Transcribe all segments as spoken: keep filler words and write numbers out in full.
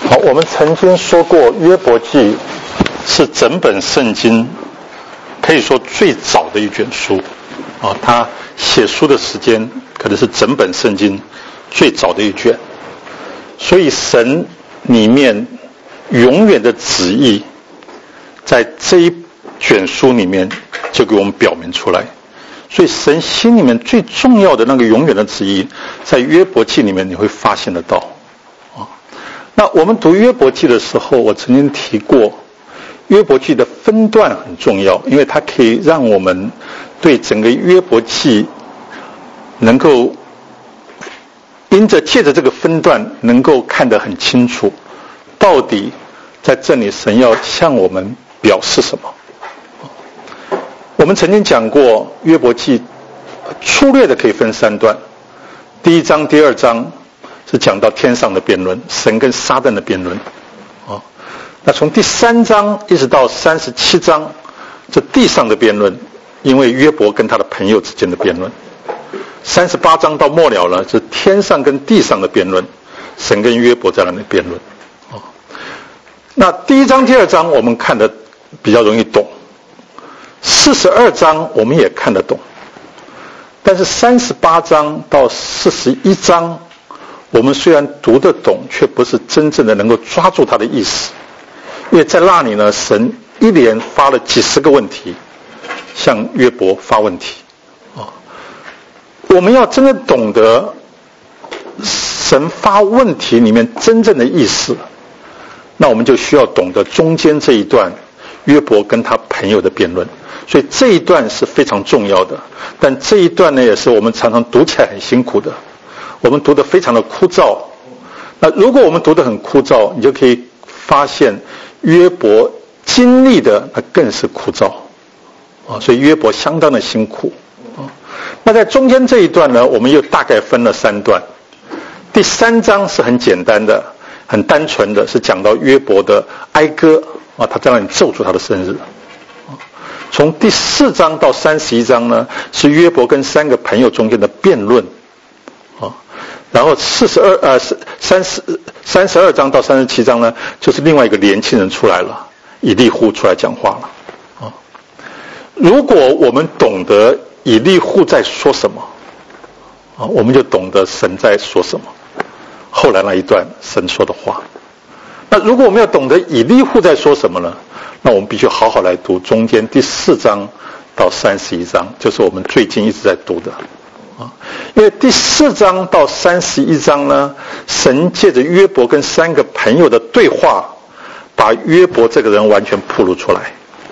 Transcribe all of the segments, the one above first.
好，我们曾经说过，约伯记是整本圣经可以说最早的一卷书啊，他写书的时间可能是整本圣经最早的一卷，所以神里面永远的旨意在这一卷书里面就给我们表明出来，所以神心里面最重要的那个永远的旨意在约伯记里面你会发现得到啊。那我们读约伯记的时候，我曾经提过约伯记的分段很重要，因为它可以让我们对整个约伯记能够因着借着这个分段能够看得很清楚，到底在这里神要向我们表示什么。我们曾经讲过约伯记粗略的可以分三段，第一章第二章是讲到天上的辩论，神跟撒旦的辩论啊。那从第三章一直到三十七章，这地上的辩论，因为约伯跟他的朋友之间的辩论。三十八章到末了呢，是天上跟地上的辩论，神跟约伯在那里辩论啊。那第一章第二章我们看得比较容易懂，四十二章我们也看得懂，但是三十八章到四十一章我们虽然读得懂，却不是真正的能够抓住它的意思，因为在那里呢，神一连发了几十个问题向约伯发问题啊。我们要真的懂得神发问题里面真正的意思，那我们就需要懂得中间这一段约伯跟他朋友的辩论，所以这一段是非常重要的。但这一段呢，也是我们常常读起来很辛苦的，我们读得非常的枯燥。那如果我们读得很枯燥，你就可以发现约伯经历的那更是枯燥啊，所以约伯相当的辛苦啊。那在中间这一段呢，我们又大概分了三段。第三章是很简单的、很单纯的，是讲到约伯的哀歌啊，他在那里咒诅他的生日。从第四章到三十一章呢，是约伯跟三个朋友中间的辩论啊。然后四十二呃三十三十二章到三十七章呢，就是另外一个年轻人出来了，以利户出来讲话了啊。如果我们懂得以利户在说什么啊，我们就懂得神在说什么。后来那一段神说的话。那如果我们要懂得以利户在说什么呢？那我们必须好好来读中间第四章到三十一章，就是我们最近一直在读的啊。因为第四章到三十一章呢，神借着约伯跟三个朋友的对话，把约伯这个人完全暴露出来。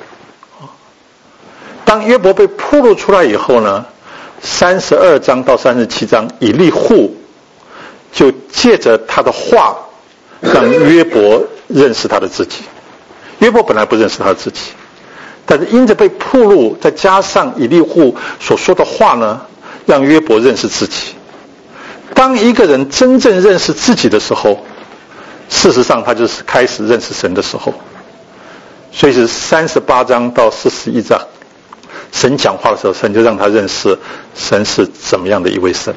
当约伯被暴露出来以后呢，三十二章到三十七章，以利户就借着他的话，让约伯认识他的自己。约伯本来不认识他的自己，但是因着被暴露，再加上以利户所说的话呢，让约伯认识自己。当一个人真正认识自己的时候，事实上他就是开始认识神的时候。所以是三十八章到四十一章，神讲话的时候，神就让他认识神是怎么样的一位神。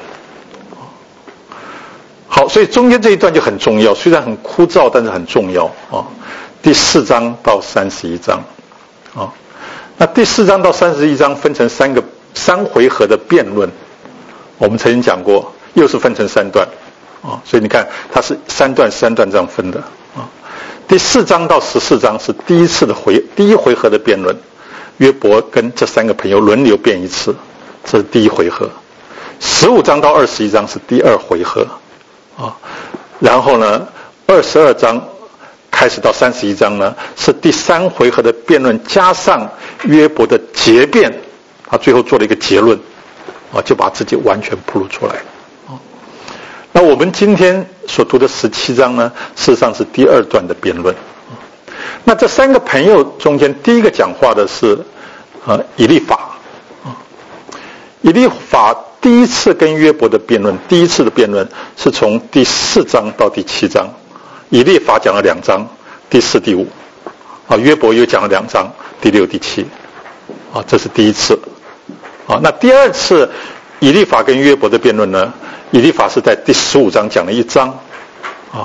好，所以中间这一段就很重要，虽然很枯燥，但是很重要啊。第四章到三十一章啊，那第四章到三十一章分成三个三回合的辩论，我们曾经讲过，又是分成三段啊，所以你看它是三段三段这样分的啊。第四章到十四章是第一次的回第一回合的辩论，约伯跟这三个朋友轮流辩一次，这是第一回合。十五章到二十一章是第二回合啊，然后呢，二十二章开始到三十一章呢，是第三回合的辩论，加上约伯的结辩，他最后做了一个结论啊，就把自己完全暴露出来啊。那我们今天所读的十七章呢，事实上是第二段的辩论。那这三个朋友中间，第一个讲话的是呃以利法啊，以利法第一次跟约伯的辩论，第一次的辩论是从第四章到第七章，以利法讲了两章，第四、第五，啊，约伯又讲了两章，第六、第七，啊，这是第一次，啊，那第二次以利法跟约伯的辩论呢，以利法是在第十五章讲了一章，啊，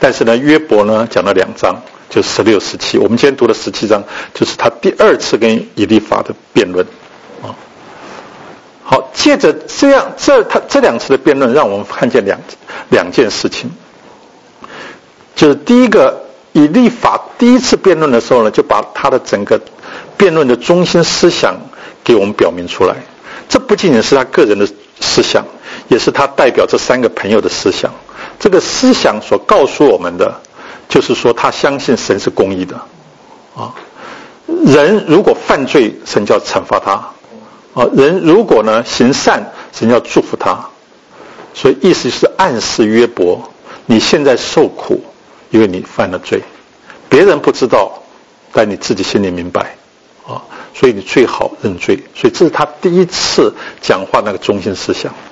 但是呢，约伯呢讲了两章，就十六、十七。我们今天读的十七章，就是他第二次跟以利法的辩论啊。好，借着这样这他这两次的辩论，让我们看见两两件事情，就是第一个，以利法第一次辩论的时候呢，就把他的整个辩论的中心思想给我们表明出来。这不仅仅是他个人的思想，也是他代表这三个朋友的思想。这个思想所告诉我们的，就是说他相信神是公义的啊。人如果犯罪，神就要惩罚他啊；人如果呢行善，神要祝福他。所以意思是暗示约伯，你现在受苦，因为你犯了罪，别人不知道，但你自己心里明白啊。所以你最好认罪。所以这是他第一次讲话那个中心思想。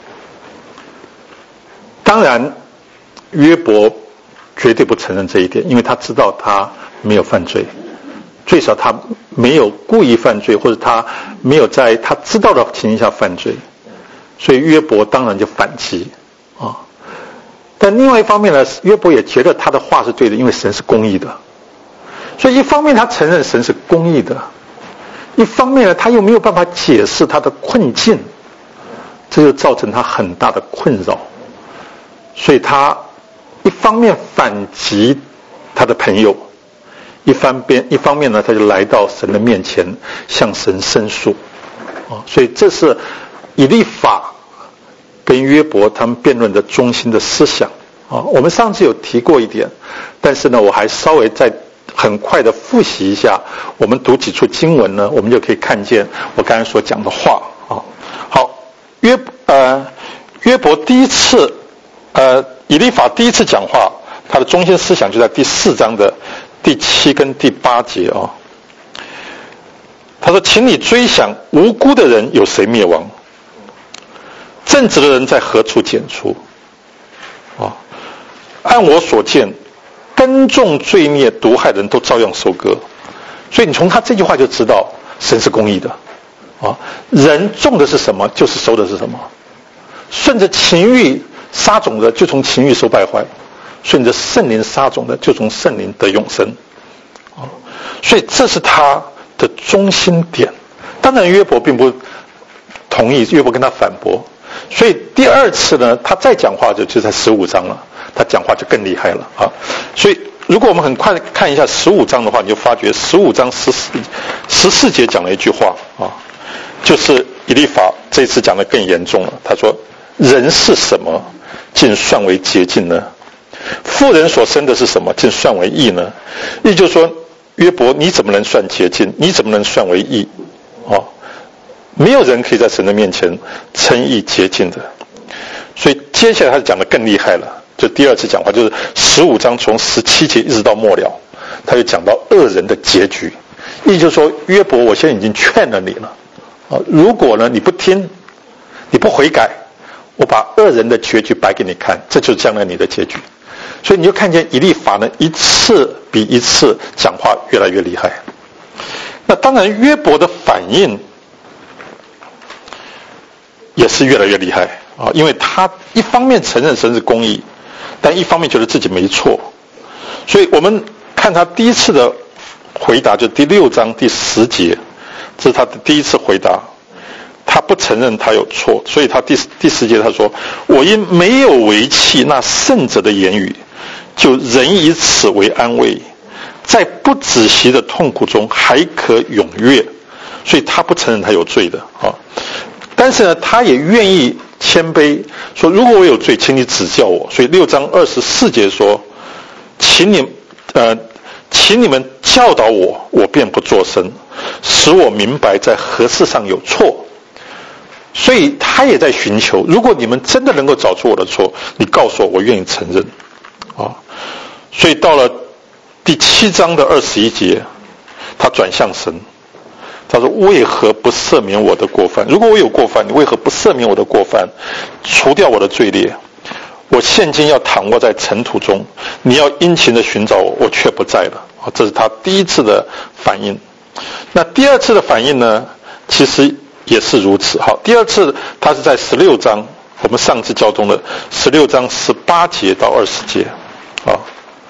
当然约伯绝对不承认这一点，因为他知道他没有犯罪，最少他没有故意犯罪，或者他没有在他知道的情形下犯罪，所以约伯当然就反击啊。但另外一方面呢，约伯也觉得他的话是对的，因为神是公义的。所以一方面他承认神是公义的，一方面呢他又没有办法解释他的困境，这就造成他很大的困扰。所以他一方面反击他的朋友，一方面一方面呢他就来到神的面前向神申诉啊。所以这是以利法跟约伯他们辩论的中心的思想啊。我们上次有提过一点，但是呢我还稍微再很快的复习一下。我们读几处经文呢，我们就可以看见我刚才所讲的话啊。好，约呃约伯第一次呃以利法第一次讲话，他的中心思想就在第四章的第七跟第八节啊。他说：“请你追想，无辜的人有谁灭亡？正直的人在何处剪除？啊，按我所见，耕种罪孽毒害的人都照样收割。”所以你从他这句话就知道神是公义的啊。人种的是什么，就是收的是什么。顺着情欲撒种的，就从情欲受败坏；顺着圣灵撒种的，就从圣灵得永生啊。所以这是他的中心点。当然约伯并不同意，约伯跟他反驳。所以第二次呢，他再讲话就就在十五章了，他讲话就更厉害了啊。所以如果我们很快看一下十五章的话，你就发觉十五章十四十四节讲了一句话啊，就是以利法这次讲的更严重了。他说：“人是什么，竟算为洁净呢？妇人所生的是什么，竟算为义呢？”也就是说，约伯，你怎么能算洁净？你怎么能算为义？啊，没有人可以在神的面前称义洁净的。所以接下来他讲的更厉害了。就第二次讲话，就是十五章从十七节一直到末了，他就讲到恶人的结局。也就是说，约伯，我现在已经劝了你了啊，如果呢你不听，你不悔改，我把恶人的结局摆给你看，这就是将来你的结局。所以你就看见以利法呢，一次比一次讲话越来越厉害。那当然约伯的反应也是越来越厉害啊，因为他一方面承认神是公义，但一方面觉得自己没错。所以我们看他第一次的回答，就第六章第十节，这是他的第一次回答。他不承认他有错，所以他第第十节他说：“我因没有违弃那圣者的言语，就仍以此为安慰，在不止息的痛苦中还可踊跃。”所以他不承认他有罪的啊，但是呢，他也愿意谦卑，说：“如果我有罪，请你指教我。”所以六章二十四节说：“请你呃，请你们教导我，我便不作声，使我明白在何事上有错。”所以他也在寻求，如果你们真的能够找出我的错，你告诉我，我愿意承认啊。所以到了第七章的二十一节，他转向神，他说：“为何不赦免我的过犯？如果我有过犯，你为何不赦免我的过犯，除掉我的罪孽？我现今要躺卧在尘土中，你要殷勤的寻找我，我却不在了。”啊，这是他第一次的反应。那第二次的反应呢，其实也是如此。好，第二次他是在十六章，我们上次教中的十六章十八节到二十节啊。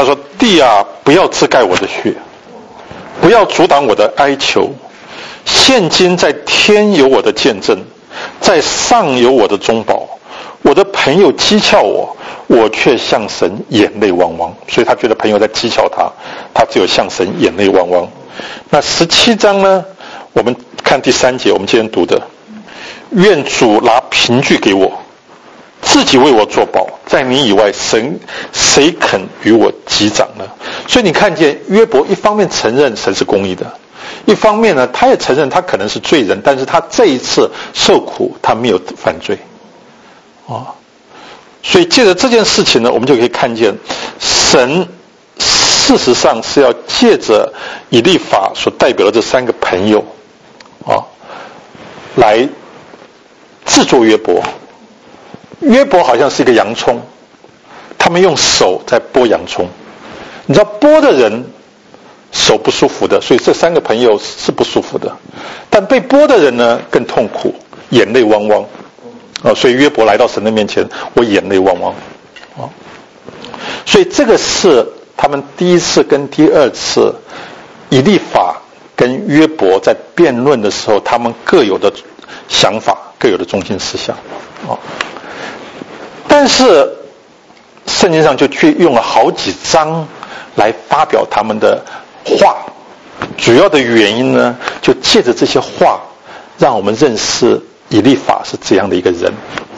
他说：“地啊，不要遮盖我的血，不要阻挡我的哀求。现今在天有我的见证，在上有我的中保。我的朋友讥诮我，我却向神眼泪汪汪。”所以他觉得朋友在讥诮他，他只有向神眼泪汪汪。那十七章呢，我们看第三节，我们今天读的：愿主拿凭据给我，自己为我作保，在你以外，神谁肯与我击掌呢？所以你看见约伯一方面承认神是公义的，一方面呢，他也承认他可能是罪人，但是他这一次受苦，他没有犯罪。哦，所以借着这件事情呢，我们就可以看见神事实上是要借着以利法所代表的这三个朋友啊、哦，来制作约伯。约伯好像是一个洋葱，他们用手在剥洋葱，你知道剥的人手不舒服的，所以这三个朋友是不舒服的，但被剥的人呢更痛苦，眼泪汪汪啊！所以约伯来到神的面前，我眼泪汪汪啊！所以这个是他们第一次跟第二次以利法跟约伯在辩论的时候，他们各有的想法，各有的中心思想啊。但是圣经上就却用了好几章来发表他们的话，主要的原因呢，就借着这些话让我们认识以利法是这样的一个人。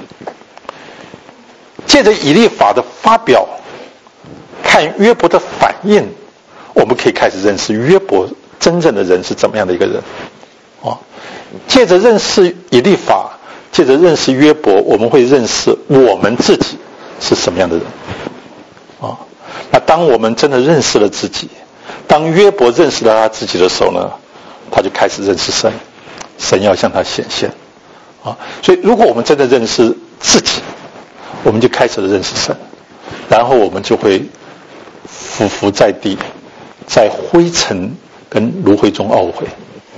借着以利法的发表，看约伯的反应，我们可以开始认识约伯真正的人是怎么样的一个人。哦，借着认识以利法，借着认识约伯，我们会认识我们自己是什么样的人。啊，那当我们真的认识了自己，当约伯认识了他自己的时候呢，他就开始认识神，神要向他显现。啊，所以如果我们真的认识自己，我们就开始了认识神，然后我们就会匍匐在地，在灰尘跟炉灰中懊悔。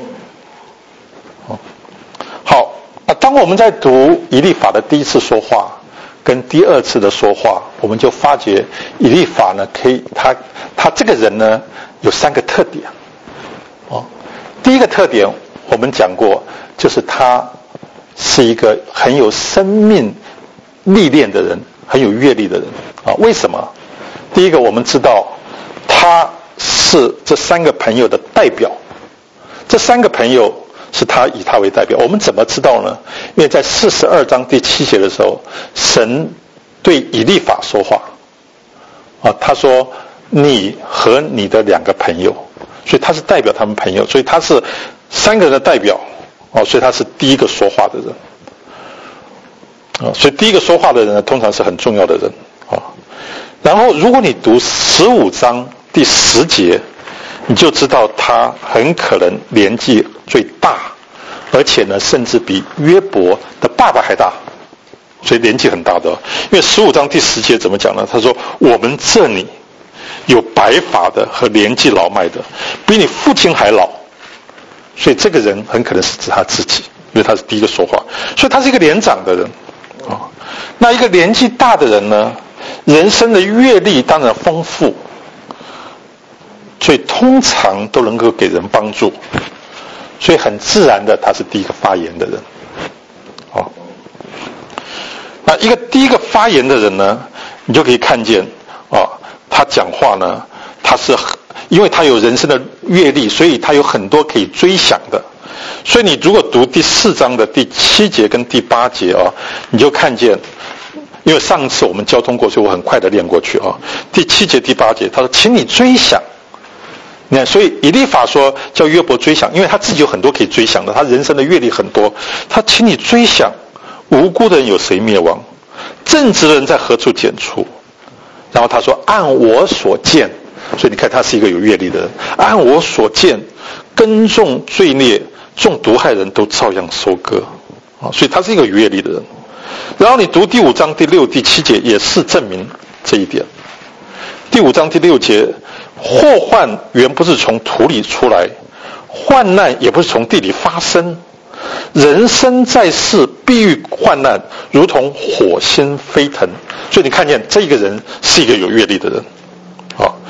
好，那当我们在读以利法的第一次说话跟第二次的说话，我们就发觉以利法呢，可以他他这个人呢有三个特点。哦，第一个特点我们讲过，就是他是一个很有生命历练的人，很有阅历的人啊。为什么？第一个，我们知道他是这三个朋友的代表，这三个朋友是他以他为代表。我们怎么知道呢？因为在四十二章第七节的时候，神对以利法说话啊，他说你和你的两个朋友，所以他是代表他们朋友，所以他是三个人的代表哦，所以他是第一个说话的人啊，所以第一个说话的人呢，通常是很重要的人啊。然后如果你读十五章第十节，你就知道他很可能年纪最大，而且呢，甚至比约伯的爸爸还大，所以年纪很大的。因为十五章第十节怎么讲呢？他说：“我们这里有白发的和年纪老迈的，比你父亲还老。”所以这个人很可能是指他自己，因为他是第一个说话，所以他是一个年长的人啊。那一个年纪大的人呢，人生的阅历当然丰富，所以通常都能够给人帮助，所以很自然的他是第一个发言的人。好，那一个第一个发言的人呢，你就可以看见啊，他讲话呢，他是因为他有人生的阅历，所以他有很多可以追想的。所以你如果读第四章的第七节跟第八节啊，你就看见，因为上次我们交通过，所以我很快的念过去啊。第七节第八节，他说：“请你追想。”你看，所以以利法说叫约伯追想，因为他自己有很多可以追想的，他人生的阅历很多。他请你追想，无辜的人有谁灭亡？正直的人在何处剪除？然后他说：“按我所见。”所以你看，他是一个有阅历的人。按我所见，耕种罪孽、种毒害人都照样收割啊！所以他是一个有阅历的人。然后你读第五章第六、第七节，也是证明这一点。第五章第六节，祸患原不是从土里出来，患难也不是从地里发生。人生在世，必遇患难，如同火星飞腾。所以你看见这个人是一个有阅历的人啊。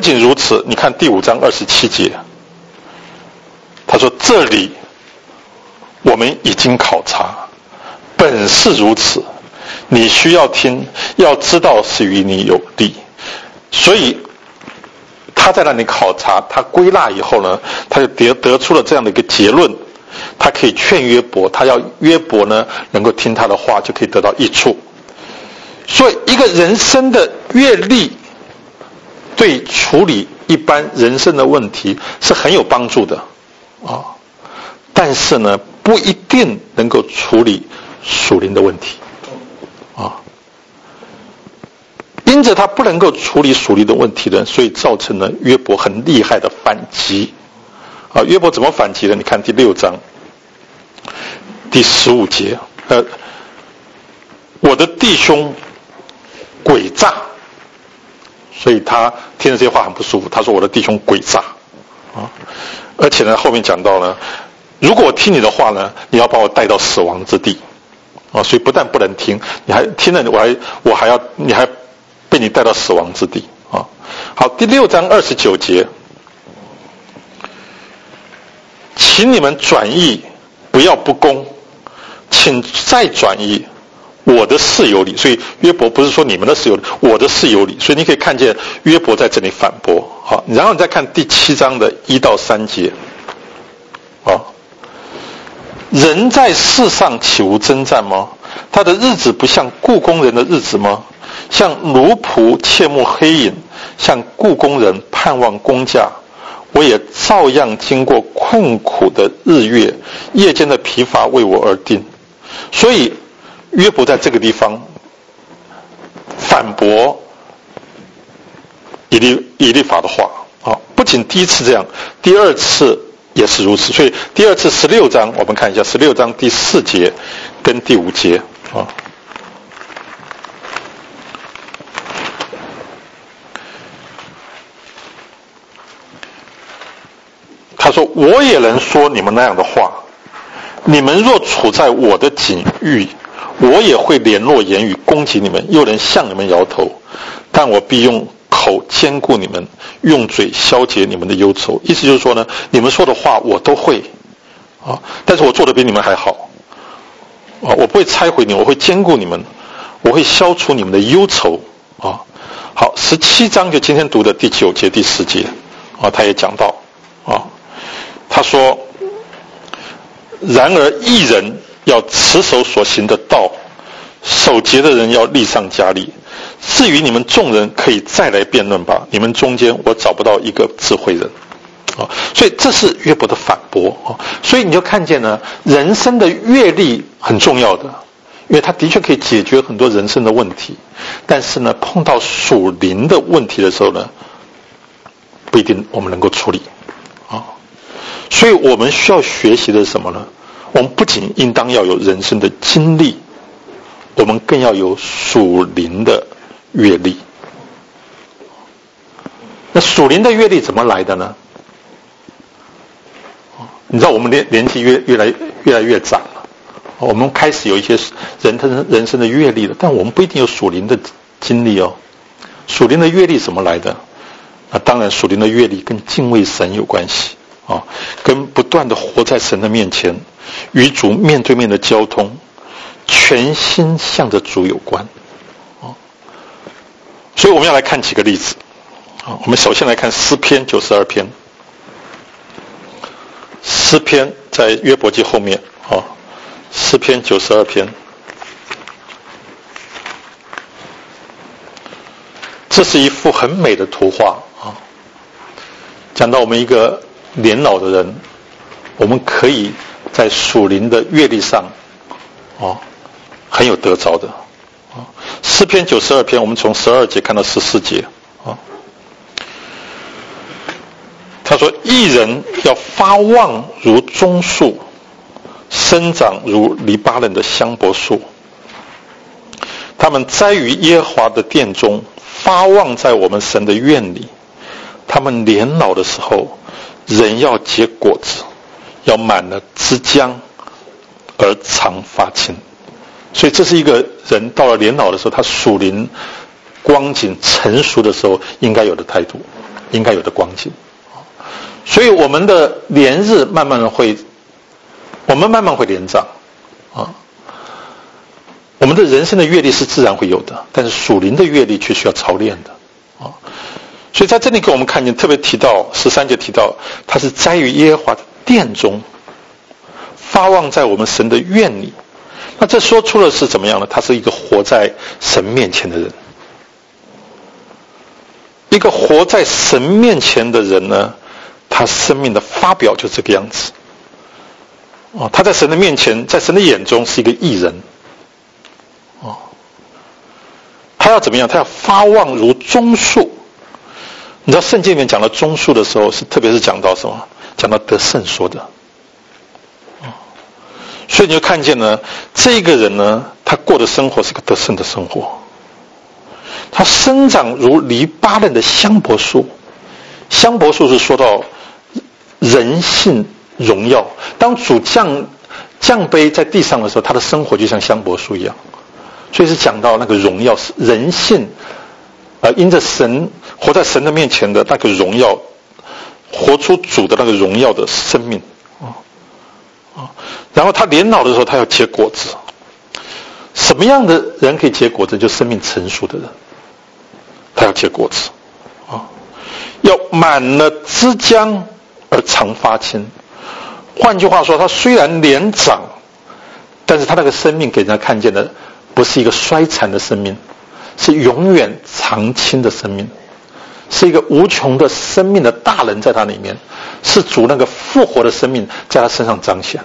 仅如此，你看第五章二十七节，他说这里我们已经考察，本是如此，你需要听，要知道是与你有利。所以他在那里考察，他归纳以后呢，他就得得出了这样的一个结论，他可以劝约伯，他要约伯呢能够听他的话，就可以得到益处。所以一个人生的阅历对处理一般人生的问题是很有帮助的啊，但是呢不一定能够处理属灵的问题啊。因着他不能够处理属灵的问题呢，所以造成了约伯很厉害的反击啊。约伯怎么反击呢？你看第六章第十五节，呃，我的弟兄诡诈，所以他听了这些话很不舒服。他说我的弟兄诡诈啊，而且呢后面讲到呢，如果我听你的话呢，你要把我带到死亡之地啊，所以不但不能听，你还听了我还我还要你还被你带到死亡之地啊。好，第六章二十九节，请你们转意，不要不公，请再转意，我的事有理。所以约伯不是说你们的事有理，我的事有理。所以你可以看见约伯在这里反驳。好，然后你再看第七章的一到三节啊，人在世上岂无征战吗？他的日子不像雇工人的日子吗？像奴仆切慕黑影，像雇工人盼望工价。我也照样经过困苦的日月，夜间的疲乏为我而定。所以约伯在这个地方反驳以利以利法的话啊，不仅第一次这样，第二次也是如此。所以第二次十六章，我们看一下十六章第四节跟第五节啊。他说我也能说你们那样的话，你们若处在我的境遇，我也会联络言语攻击你们，又能向你们摇头，但我必用口坚固你们，用嘴消解你们的忧愁。意思就是说呢，你们说的话我都会啊，但是我做的比你们还好啊，我不会拆毁你，我会坚固你们，我会消除你们的忧愁啊。好，十七章就今天读的第九节第十节啊，他也讲到啊，他说然而义人要持守所行的道，守节的人要力上加力。至于你们众人，可以再来辩论吧，你们中间我找不到一个智慧人啊。所以这是约伯的反驳啊。所以你就看见呢，人生的阅历很重要的，因为它的确可以解决很多人生的问题，但是呢碰到属灵的问题的时候呢，不一定我们能够处理啊。所以我们需要学习的是什么呢？我们不仅应当要有人生的经历，我们更要有属灵的阅历。那属灵的阅历怎么来的呢？你知道我们年年纪越越来越来越长了，我们开始有一些人生人生的阅历了，但我们不一定有属灵的经历哦。属灵的阅历怎么来的？那当然属灵的阅历跟敬畏神有关系啊，跟不断的活在神的面前，与主面对面的交通，全心向着主有关啊。所以我们要来看几个例子啊。我们首先来看诗篇九十二篇，诗篇在约伯记后面啊，诗篇九十二篇，这是一幅很美的图画啊，讲到我们一个年老的人，我们可以在属灵的阅历上啊很有得着的啊。诗篇九十二篇，我们从十二节看到十四节啊。他说义人要发旺如棕树，生长如黎巴嫩的香柏树，他们栽于耶和华的殿中，发旺在我们神的院里。他们年老的时候，人要结果子，要满了枝浆，而常发青。所以这是一个人到了年老的时候，他属灵光景成熟的时候应该有的态度， 应该有的光景。所以我们的年日慢慢的会，我们慢慢会年长啊。我们的人生的阅历是自然会有的，但是属灵的阅历却需要操练的啊。所以在这里给我们看见，特别提到十三节提到，他是栽于耶和华的殿中，发望在我们神的院里。那这说出了是怎么样呢？他是一个活在神面前的人。一个活在神面前的人呢，他生命的发表就这个样子。哦，他在神的面前，在神的眼中是一个义人。哦，他要怎么样？他要发望如棕树。你知道圣经里面讲到棕树的时候，是特别是讲到什么？讲到得胜说的。哦，所以你就看见呢，这个人呢，他过的生活是个得胜的生活。他生长如黎巴嫩的香柏树，香柏树是说到人性荣耀。当主降降杯在地上的时候，他的生活就像香柏树一样，所以是讲到那个荣耀，人性，呃，因着神活在神的面前的那个荣耀，活出主的那个荣耀的生命啊啊。然后他年老的时候，他要结果子。什么样的人可以结果子？就生命成熟的人。他要结果子啊，要满了枝浆而常发青。换句话说，他虽然年长，但是他那个生命给人家看见的不是一个衰残的生命，是永远常青的生命，是一个无穷的生命的大人在他里面，是主那个复活的生命在他身上彰显。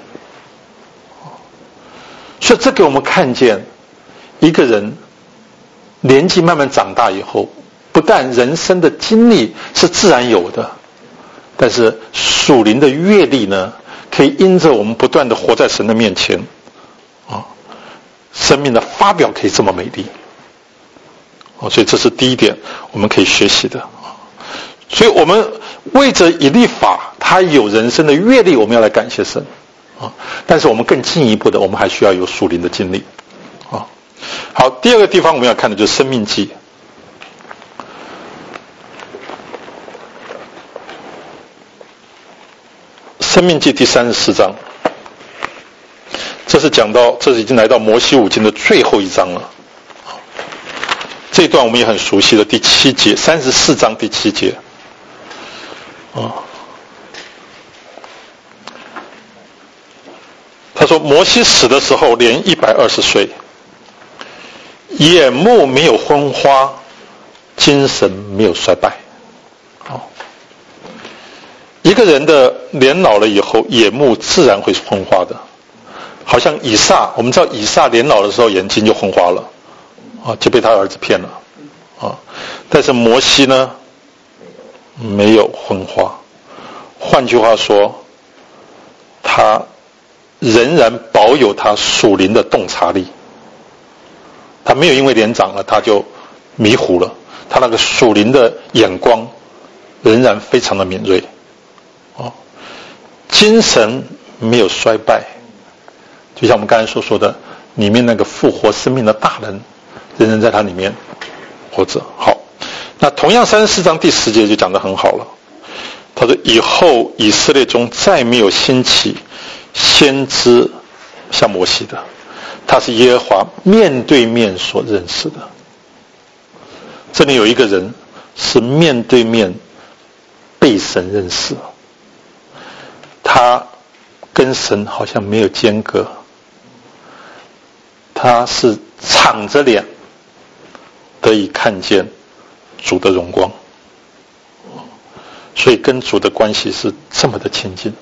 所以这给我们看见一个人年纪慢慢长大以后，不但人生的经历是自然有的，但是属灵的阅历呢，可以因着我们不断的活在神的面前啊，生命的发表可以这么美丽啊，所以这是第一点我们可以学习的。所以我们为着以利法他有人生的阅历，我们要来感谢神啊，但是我们更进一步的，我们还需要有属灵的经历啊。好，第二个地方我们要看的就是生命记。生命记第三十四章，这是讲到，这是已经来到摩西五经的最后一章了。这一段我们也很熟悉的，第七节，三十四章第七节。啊，他说摩西死的时候年一百二十岁，眼目没有昏花，精神没有衰败。好，一个人的年老了以后，眼目自然会昏花的。好像以撒，我们知道以撒年老的时候眼睛就昏花了，啊，就被他儿子骗了，啊，但是摩西呢，没有昏花。换句话说，他仍然保有他属灵的洞察力，他没有因为年长了他就迷糊了，他那个属灵的眼光仍然非常的敏锐，哦，精神没有衰败，就像我们刚才所说的，里面那个复活生命的大人仍然在他里面活着。好，那同样三十四章第十节就讲得很好了，他说以后以色列中再没有兴起先知像摩西的，他是耶和华面对面所认识的。这里有一个人是面对面被神认识，他跟神好像没有间隔，他是敞着脸得以看见主的荣光，所以跟主的关系是这么的亲近。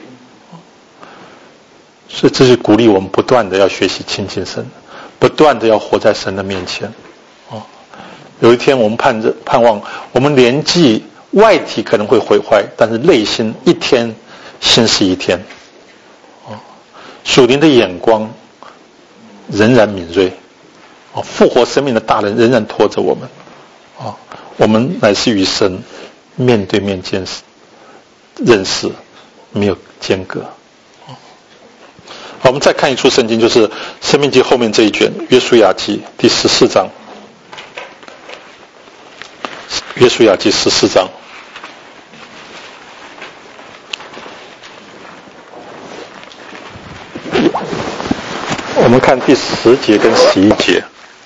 所以这是鼓励我们不断的要学习亲近神，不断的要活在神的面前。哦，有一天我们盼着盼望，我们年纪外体可能会毁坏，但是内心一天新是一天。哦，属灵的眼光仍然敏锐。哦，复活生命的大人仍然拖着我们。哦，我们乃是与神面对面见识认识，没有间隔。好，我们再看一处圣经，就是申命记后面这一卷约书亚记第十四章。约书亚记十四章， 我们看第十节跟十一节。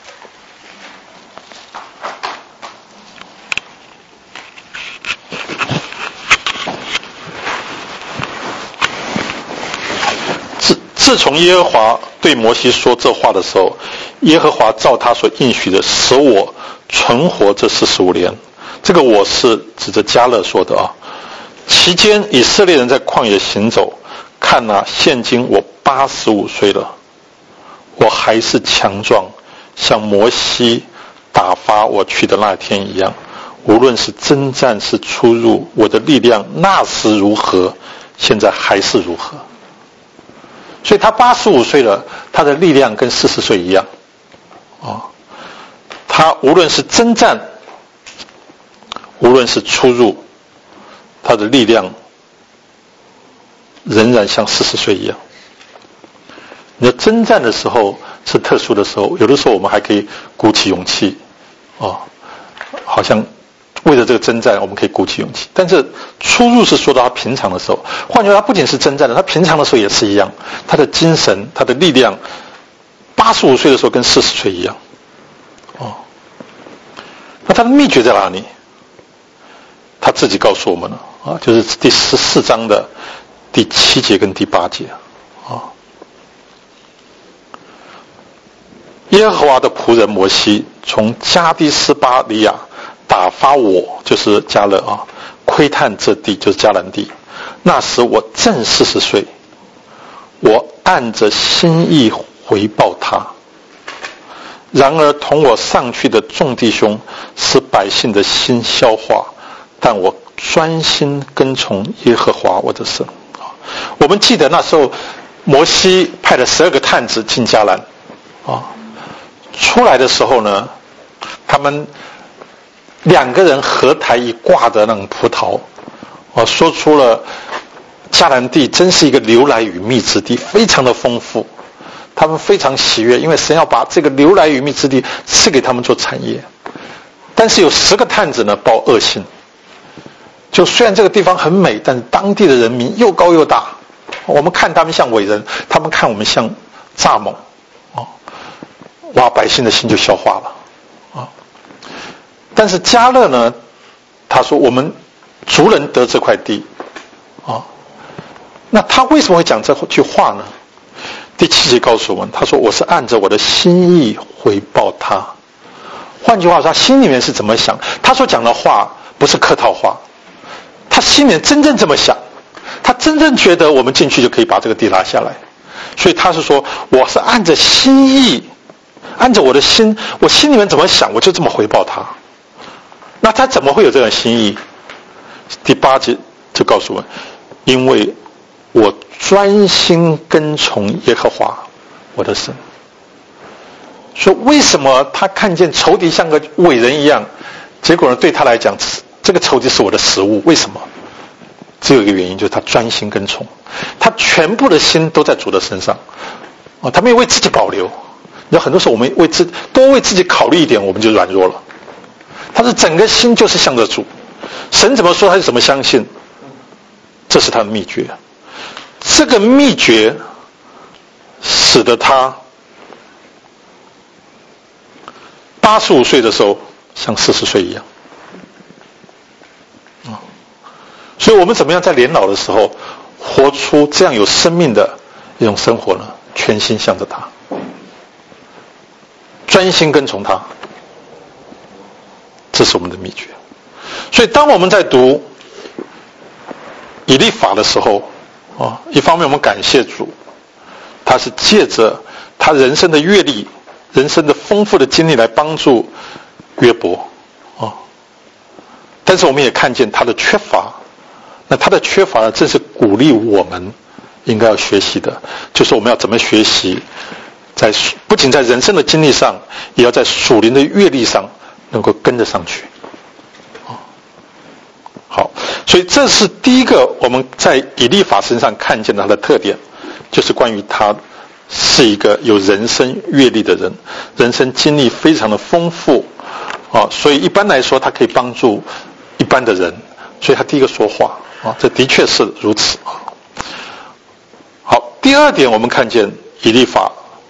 自自从耶和华对摩西说这话的时候，耶和华照他所应许的，使我存活这四十五年。这个我是指着迦勒说的啊。期间以色列人在旷野行走，看啊，现今我八十五岁了，我还是强壮，像摩西打发我去的那天一样。无论是征战是出入，我的力量那时如何，现在还是如何。所以他八十五岁了，他的力量跟四十岁一样啊。他无论是征战，无论是出入，他的力量仍然像四十岁一样。你要征战的时候是特殊的时候，有的时候我们还可以鼓起勇气啊，好像为了这个征战我们可以鼓起勇气。但是出入是说到他平常的时候，换句话，他不仅是征战的，他平常的时候也是一样，他的精神他的力量八十五岁的时候跟四十岁一样哦。那他的秘诀在哪里？他自己告诉我们了啊，就是第十四章的第七节跟第八节啊。耶和华的仆人摩西从加低斯巴利亚打发我，就是迦勒啊，窥探这地，就是迦南地。那时我正四十岁，我按着心意回报他。然而同我上去的众弟兄使百姓的心消化，但我专心跟从耶和华我的神。我们记得那时候摩西派了十二个探子进迦南啊，出来的时候呢，他们两个人合台一挂的那种葡萄啊，说出了迦南地真是一个流奶与蜜之地，非常的丰富。他们非常喜悦，因为神要把这个流奶与蜜之地赐给他们做产业。但是有十个探子呢报恶信，就虽然这个地方很美，但是当地的人民又高又大，我们看他们像伟人，他们看我们像蚱蜢啊，哇，百姓的心就消化了啊。但是迦勒呢，他说我们族人得这块地啊，那他为什么会讲这句话呢？第七节告诉我们，他说我是按着我的心意回报他。换句话说，他心里面是怎么想，他所讲的话不是客套话，他心里面真正这么想，他真正觉得我们进去就可以把这个地拿下来。所以他是说我是按着心意，按着我的心，我心里面怎么想我就这么回报他。那他怎么会有这样心意？第八节就告诉我们，因为我专心跟从耶和华我的神。说为什么他看见仇敌像个伟人一样，结果呢对他来讲这个仇敌是我的食物？为什么？只有一个原因，就是他专心跟从，他全部的心都在主的身上啊，他没有为自己保留。你知道很多时候我们为自多为自己考虑一点，我们就软弱了。他是整个心就是向着主，神怎么说他就怎么相信，这是他的秘诀。这个秘诀使得他八十五岁的时候像四十岁一样啊。所以我们怎么样在年老的时候活出这样有生命的一种生活呢？全心向着他，专心跟从他，这是我们的秘诀。所以当我们在读以利法的时候啊，一方面我们感谢主，他是借着他人生的阅历、人生的丰富的经历来帮助约伯啊。但是我们也看见他的缺乏，那他的缺乏呢，正是鼓励我们应该要学习的，就是我们要怎么学习，在不仅在人生的经历上，也要在属灵的阅历上能够跟得上去。好，所以这是第一个我们在以利法身上看见他的特点，就是关于他是一个有人生阅历的人，人生经历非常的丰富啊，所以一般来说他可以帮助一般的人，所以他第一个说话啊，这的确是如此啊。好，第二点我们看见以利法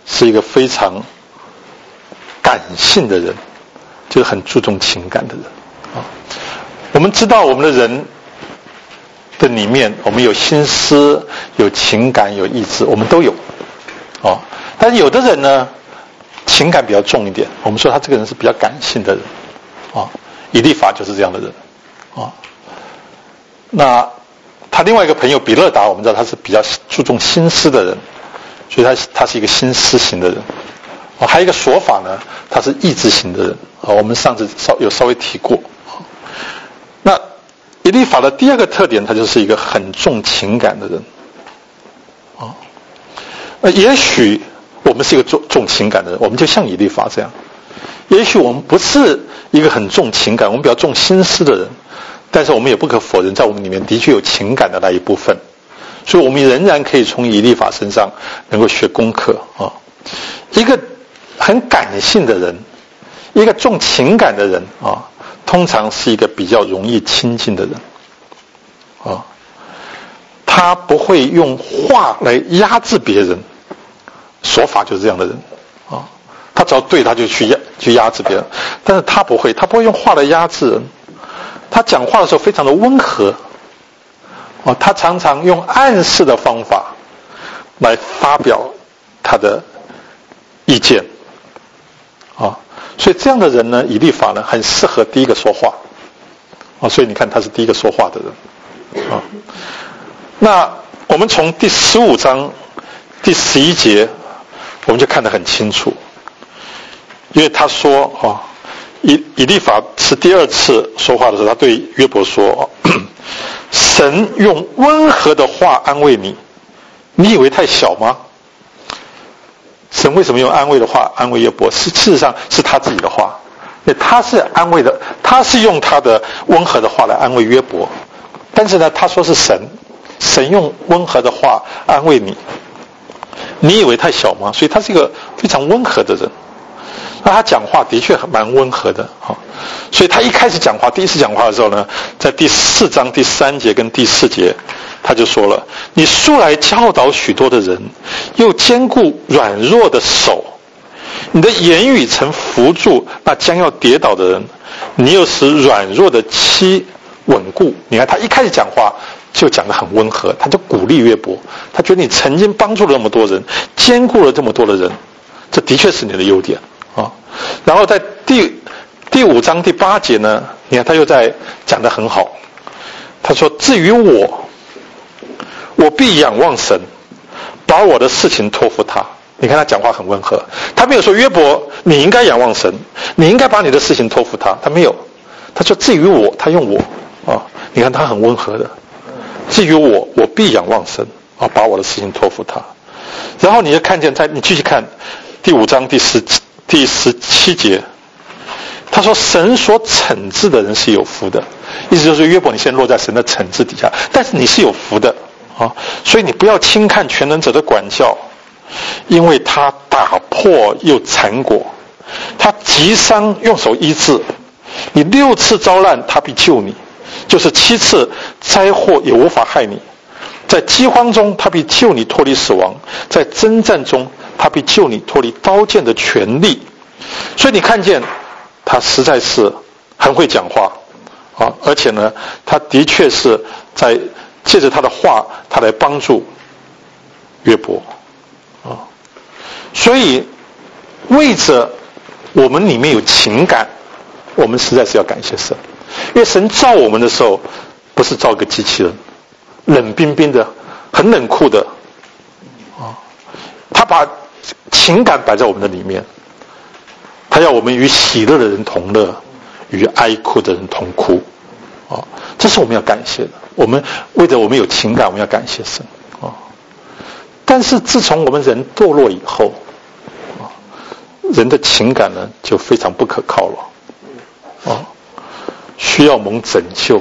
是一个非常感性的人，就是很注重情感的人啊。我们知道我们的人的里面，我们有心思、有情感、有意志，我们都有哦。但是有的人呢，情感比较重一点，我们说他这个人是比较感性的人啊。以利法就是这样的人啊。那他另外一个朋友比勒达，我们知道他是比较注重心思的人，所以他他是一个心思型的人啊。还有一个说法呢，他是意志型的人啊。我们上次稍有稍微提过。那以利法的第二个特点，他就是一个很重情感的人啊。那也许我们是一个重重情感的人，我们就像以利法这样；也许我们不是一个很重情感，我们比较重心思的人，但是我们也不可否认，在我们里面的确有情感的那一部分，所以我们仍然可以从以利法身上能够学功课啊。一个很感性的人，一个重情感的人啊，通常是一个比较容易亲近的人啊。他不会用话来压制别人，说法就是这样的人啊。他只要对，他就去压去压制别人，但是他不会，他不会用话来压制人。他讲话的时候非常的温和哦，他常常用暗示的方法来发表他的意见啊。所以这样的人呢，以利法呢，很适合第一个说话啊。所以你看他是第一个说话的人啊。那我们从第十五章第十一节我们就看得很清楚，因为他说啊，以以利法是第二次说话的时候，他对约伯说，神用温和的话安慰你，你以为太小吗？神为什么用安慰的话安慰约伯？是事实上是他自己的话，他是安慰的，他是用他的温和的话来安慰约伯，但是呢，他说是神神用温和的话安慰你，你以为太小吗？所以他是一个非常温和的人。那他讲话的确蛮温和的啊，所以他一开始讲话，第一次讲话的时候呢，在第四章第三节跟第四节，他就说了：你素来教导许多的人，又兼顾软弱的手，你的言语曾扶助那将要跌倒的人，你又使软弱的妻稳固。你看他一开始讲话就讲得很温和，他就鼓励约伯，他觉得你曾经帮助了那么多人，兼顾了这么多的人，这的确是你的优点啊。然后在第第五章第八节呢，你看他又在讲得很好，他说：至于我，我必仰望神，把我的事情托付他。你看他讲话很温和，他没有说约伯你应该仰望神，你应该把你的事情托付他，他没有，他说至于我，他用我啊，你看他很温和的。至于我，我必仰望神啊，把我的事情托付他。然后你就看见在你继续看第五章第十第十七节，他说神所惩治的人是有福的，意思就是约伯你现在落在神的惩治底下，但是你是有福的啊，所以你不要轻看全能者的管教，因为他打破又缠裹，他击伤用手医治，你六次遭难他必救你，就是七次灾祸也无法害你，在饥荒中他必救你脱离死亡，在征战中他必救你脱离刀剑的权利。所以你看见他实在是很会讲话啊，而且呢他的确是在借着他的话他来帮助约伯啊。所以为着我们里面有情感，我们实在是要感谢神，因为神造我们的时候不是造个机器人，冷冰冰的很冷酷的啊，他把情感摆在我们的里面，他要我们与喜乐的人同乐，与哀哭的人同哭啊，这是我们要感谢的。我们为着我们有情感，我们要感谢神啊。但是自从我们人堕落以后啊，人的情感呢就非常不可靠了啊，需要蒙拯救，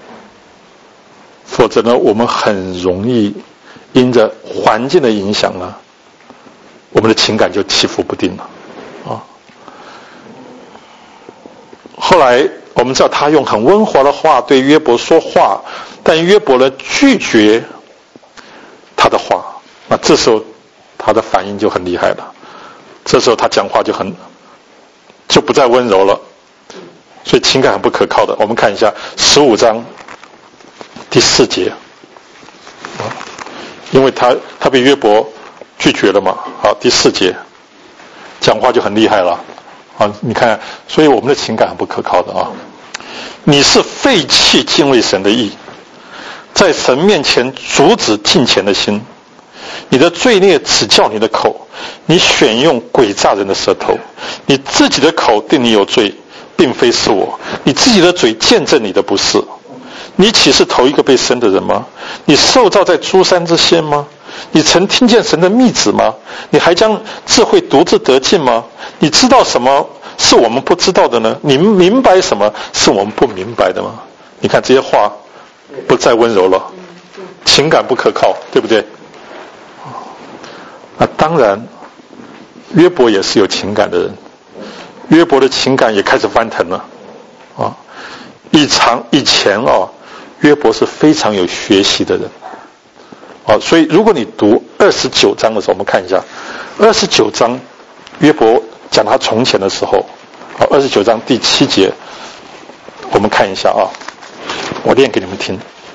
否则呢我们很容易因着环境的影响呢，我们的情感就起伏不定了啊。后来我们知道他用很温和的话对约伯说话，但约伯呢拒绝他的话，那这时候他的反应就很厉害了这时候他讲话就很就不再温柔了，所以情感很不可靠的。我们看一下十五章第四节，因为他他被约伯拒绝了嘛。好，第四节讲话就很厉害了啊！你看，所以我们的情感很不可靠的啊。你是废弃敬畏神的意，在神面前阻止敬虔的心。你的罪孽只叫你的口，你选用诡诈人的舌头，你自己的口定你有罪，并非是我，你自己的嘴见证你的不是。你岂是头一个被生的人吗？你受造在诸山之先吗？你曾听见神的密旨吗？你还将智慧独自得尽吗？你知道什么是我们不知道的呢？你明白什么是我们不明白的吗？你看这些话不再温柔了，情感不可靠，对不对？那当然约伯也是有情感的人，约伯的情感也开始翻腾了啊！以常以前哦，约伯是非常有学习的人啊，所以如果你读二十九章的时候，我们看一下二十九章约伯讲他从前的时候，好，二十九章第七节，我们看一下啊，我念给你们听。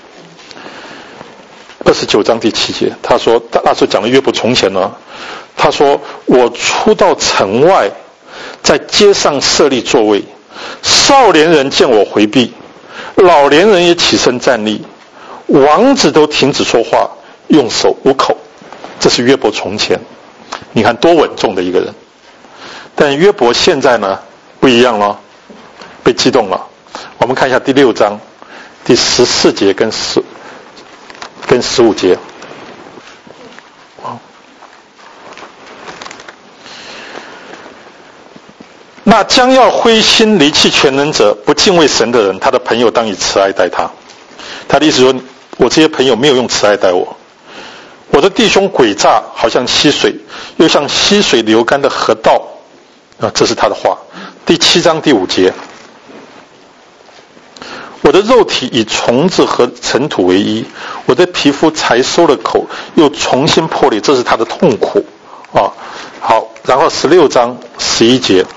二十九章第七节，他说，那时候讲了约伯从前呢，他说：“我出到城外，在街上设立座位，少年人见我回避，老年人也起身站立，王子都停止说话，用手捂口。”这是约伯从前，你看多稳重的一个人。但约伯现在呢，不一样了，被激动了。我们看一下第六章第十四节跟十。跟十五节，那将要灰心离弃全能者，不敬畏神的人，他的朋友当以慈爱待他。他的意思说，我这些朋友没有用慈爱待我，我的弟兄诡诈，好像溪水，又像溪水流干的河道啊，这是他的话。第七章第五节，我的肉体以虫子和尘土为衣，我的皮肤才收了口，又重新破裂，这是他的痛苦啊。好，然后十六章十一节，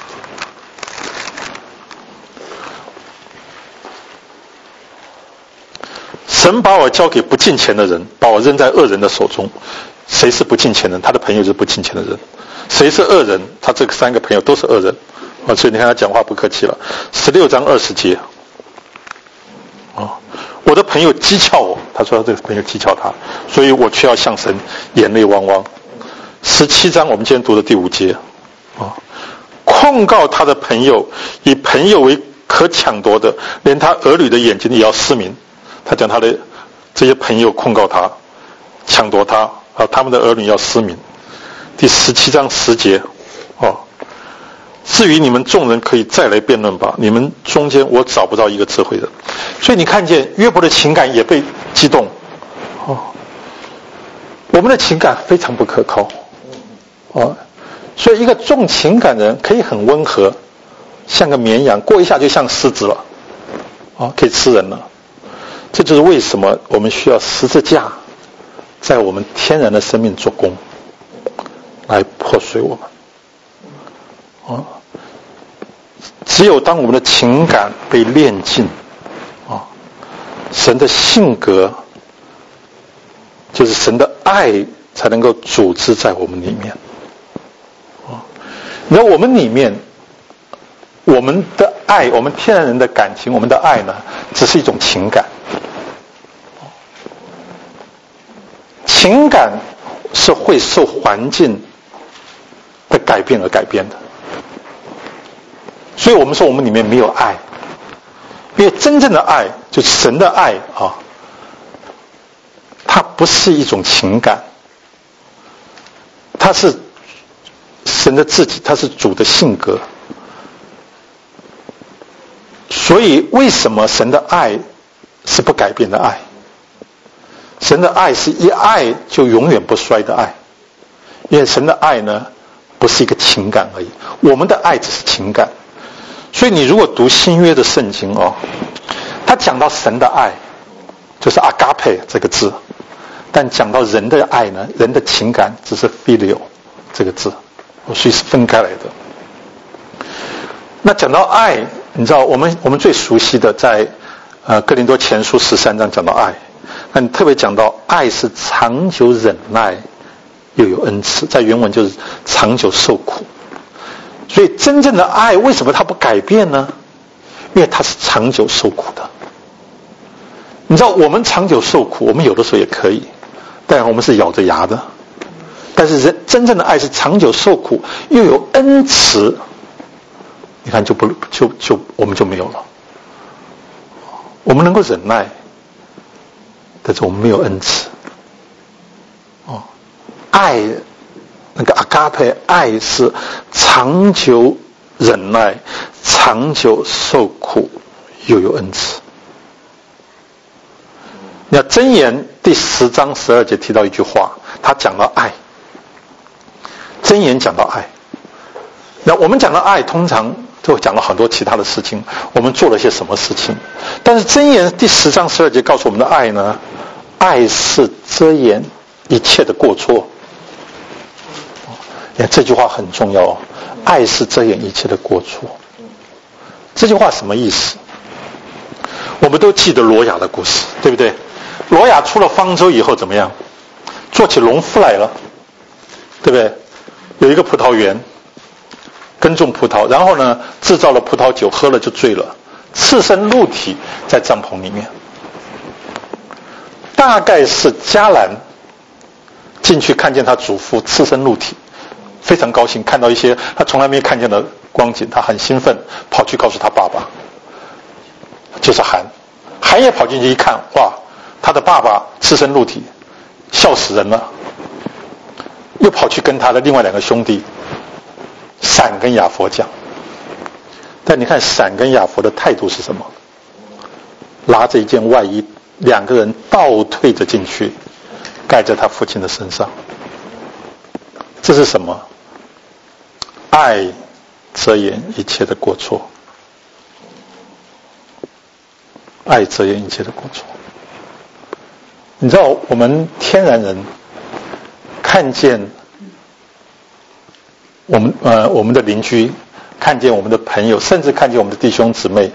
神把我交给不敬虔的人，把我扔在恶人的手中。谁是不敬虔人？他的朋友是不敬虔的人。谁是恶人？他这三个朋友都是恶人啊。所以你看他讲话不客气了。十六章二十节。啊，我的朋友讥诮我，他说这个朋友讥诮他，所以我却要向神眼泪汪汪。十七章我们今天读的第五节，啊，控告他的朋友，以朋友为可抢夺的，连他儿女的眼睛也要失明。他讲他的这些朋友控告他，抢夺他，啊，他们的儿女要失明。第十七章十节，哦。至于你们众人可以再来辩论吧，你们中间我找不到一个智慧的。所以你看见约伯的情感也被激动哦，我们的情感非常不可靠哦，所以一个重情感的人可以很温和，像个绵羊，过一下就像狮子了哦，可以吃人了。这就是为什么我们需要十字架在我们天然的生命做工，来破碎我们哦。只有当我们的情感被炼尽啊，神的性格就是神的爱才能够组织在我们里面啊。然后我们里面我们的爱，我们天然人的感情，我们的爱呢，只是一种情感。情感是会受环境的改变而改变的。所以我们说我们里面没有爱，因为真正的爱就是神的爱啊，它不是一种情感，它是神的自己，它是主的性格。所以为什么神的爱是不改变的爱？神的爱是一爱就永远不衰的爱，因为神的爱呢不是一个情感而已，我们的爱只是情感。所以你如果读新约的圣经哦，他讲到神的爱就是阿嘎佩这个字，但讲到人的爱呢，人的情感只是 phileo 这个字所以是分开来的。那讲到爱，你知道我们我们最熟悉的在呃哥林多前书十三章讲到爱，那你特别讲到爱是长久忍耐，又有恩慈，在原文就是长久受苦。所以真正的爱为什么它不改变呢？因为它是长久受苦的。你知道我们长久受苦，我们有的时候也可以，但我们是咬着牙的。但是人真正的爱是长久受苦，又有恩慈，你看就不就就我们就没有了。我们能够忍耐，但是我们没有恩慈。哦，爱那个阿嘎佩爱是长久忍耐，长久受苦，又有恩慈。那箴言第十章十二节提到一句话，他讲到爱。箴言讲到爱，那我们讲到爱，通常就讲了很多其他的事情，我们做了些什么事情。但是箴言第十章十二节告诉我们的爱呢？爱是遮掩一切的过错。你看这句话很重要哦，爱是遮掩一切的过错。这句话什么意思？我们都记得罗亚的故事，对不对？罗亚出了方舟以后怎么样？做起农夫来了，对不对？有一个葡萄园，耕种葡萄，然后呢，制造了葡萄酒，喝了就醉了，赤身露体在帐篷里面。大概是迦兰进去看见他祖父赤身露体，非常高兴，看到一些他从来没看见的光景，他很兴奋，跑去告诉他爸爸，就是韩。韩也跑进去一看，哇，他的爸爸赤身露体，笑死人了。又跑去跟他的另外两个兄弟闪跟亚佛讲，但你看闪跟亚佛的态度是什么？拿着一件外衣，两个人倒退着进去，盖在他父亲的身上。这是什么？爱遮掩一切的过错，爱遮掩一切的过错。你知道我们天然人看见我们呃我们的邻居，看见我们的朋友，甚至看见我们的弟兄姊妹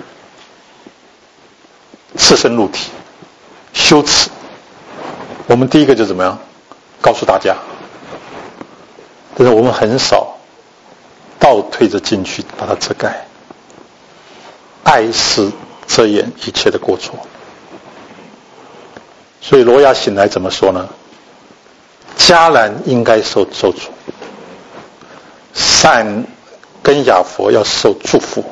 赤身露体，羞耻，我们第一个就怎么样？告诉大家。但是我们很少倒退着进去把它遮盖。爱是遮掩一切的过错。所以罗亚醒来怎么说呢？迦兰应该受咒诅，闪跟亚佛要受祝福。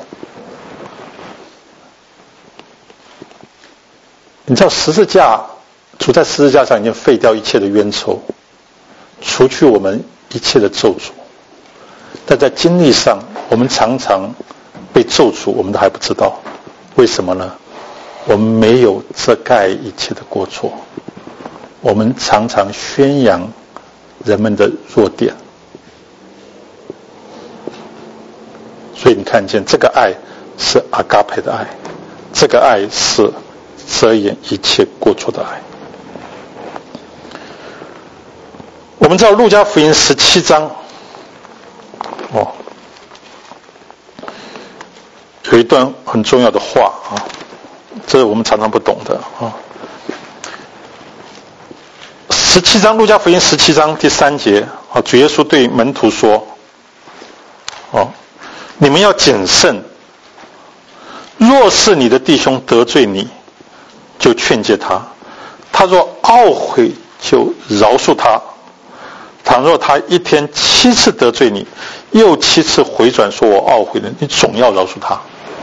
你知道十字架，主在十字架上已经废掉一切的冤仇，除去我们一切的咒诅。但在经历上，我们常常被咒诅，我们都还不知道。为什么呢？我们没有遮盖一切的过错，我们常常宣扬人们的弱点。所以你看见这个爱是阿嘎培的爱，这个爱是遮掩一切过错的爱。我们知道路加福音十七章哦，有一段很重要的话啊，这是我们常常不懂的啊。十七章，路加福音十七章第三节啊，主耶稣对门徒说：“哦，你们要谨慎，若是你的弟兄得罪你，就劝诫他；他若懊悔，就饶恕他。倘若他一天七次得罪你，又七次回转说我懊悔了，你总要饶恕他。”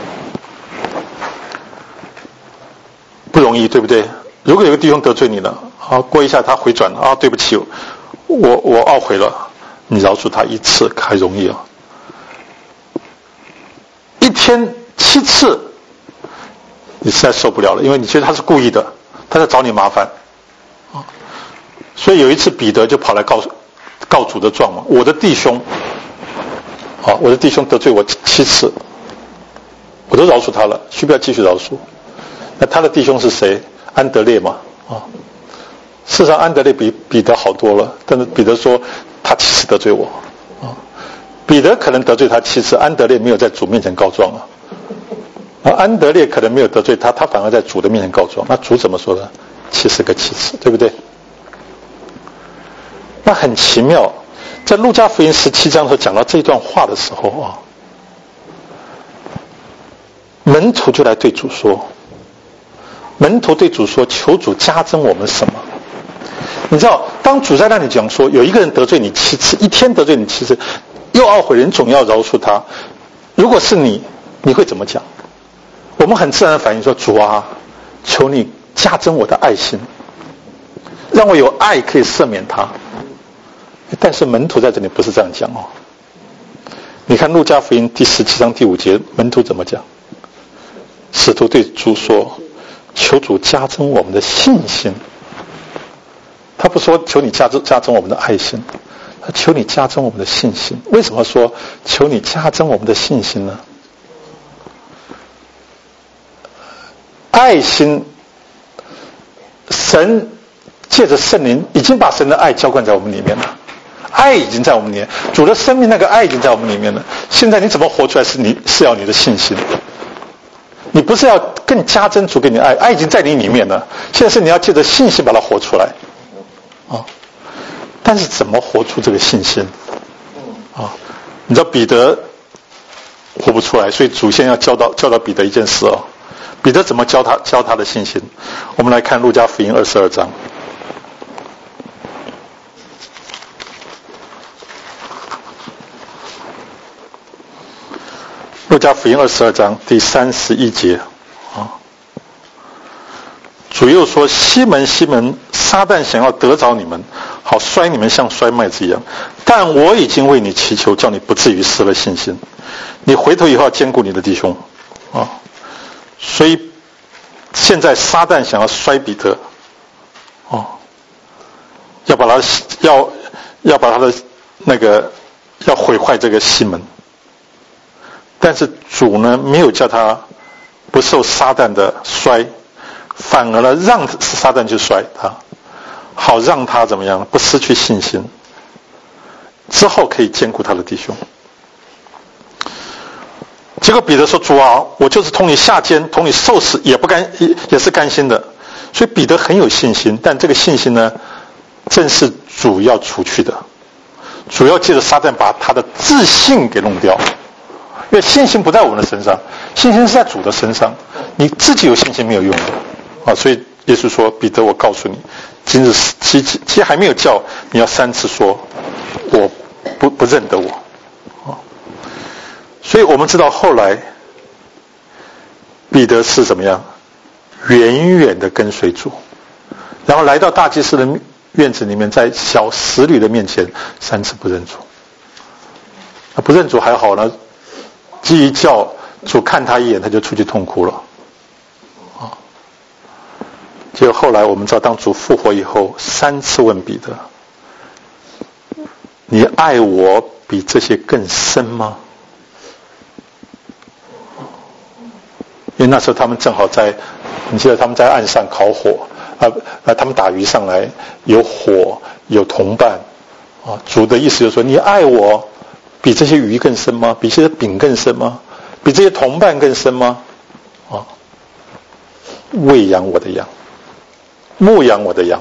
不容易，对不对？如果有个弟兄得罪你了，啊，过一下他回转了，啊，对不起，我我懊悔了，你饶恕他一次还容易啊。一天七次，你实在受不了了，因为你觉得他是故意的，他在找你麻烦，啊，所以有一次彼得就跑来告告主的状嘛，我的弟兄，啊，我的弟兄得罪我七次，我都饶恕他了，需不要继续饶恕？那他的弟兄是谁？安德烈嘛，啊，事实上安德烈比彼得好多了，但是彼得说他其实得罪我，啊， 彼得可能得罪他妻子，安德烈没有在主面前告状啊。而安德烈可能没有得罪他，他反而在主的面前告状。那主怎么说呢？七十个妻子，对不对？那很奇妙，在路加福音十七章的时候讲到这段话的时候啊，门徒就来对主说，门徒对主说，求主加增我们什么？你知道，当主在那里讲说，有一个人得罪你七次，一天得罪你七次，又懊悔人总要饶恕他。如果是你，你会怎么讲？我们很自然的反应说，主啊，求你加增我的爱心，让我有爱可以赦免他。但是门徒在这里不是这样讲哦。你看路加福音第十七章第五节，门徒怎么讲？使徒对主说，求主加增我们的信心。他不说求你加增加增我们的爱心，他求你加增我们的信心。为什么说求你加增我们的信心呢？爱心，神借着圣灵已经把神的爱浇灌在我们里面了，爱已经在我们里面，主的生命那个爱已经在我们里面了。现在你怎么活出来，是你是要你的信心，你不是要更加增主给你爱，爱已经在你里面了，现在是你要借着信心把它活出来啊。但是怎么活出这个信心啊？你知道彼得活不出来，所以主先要教导教导彼得一件事哦。彼得怎么教他教他的信心？我们来看路加福音二十二章。路加福音二十二章第三十一节啊，主又说：“西门，西门，撒旦想要得着你们，好摔你们像摔麦子一样。但我已经为你祈求，叫你不至于失了信心。你回头以后要兼顾你的弟兄啊。”所以现在撒旦想要摔彼得哦，要把他要要把他的那个要毁坏这个西门。但是主呢，没有叫他不受撒旦的摔，反而呢让撒旦去摔他，好让他怎么样不失去信心，之后可以兼顾他的弟兄。结果彼得说：“主啊，我就是同你下监，同你受死，也不甘，也也是甘心的。”所以彼得很有信心，但这个信心呢，正是主要除去的，主要借着撒旦把他的自信给弄掉。因为信心不在我们的身上，信心是在主的身上。你自己有信心没有用的啊！所以耶稣说：“彼得，我告诉你，今日其其其实还没有叫你要三次说，我不不认得我。”所以我们知道后来彼得是怎么样，远远的跟随主，然后来到大祭司的院子里面，在小使女的面前三次不认主。不认主还好呢，基一叫主看他一眼，他就出去痛哭了啊。结果后来我们知道，当主复活以后，三次问彼得：“你爱我比这些更深吗？”因为那时候他们正好在，你记得他们在岸上烤火啊，啊，他们打鱼上来，有火，有同伴啊。主的意思就是说，你爱我比这些鱼更深吗？比这些饼更深吗？比这些同伴更深吗？啊，喂养我的羊，牧养我的羊。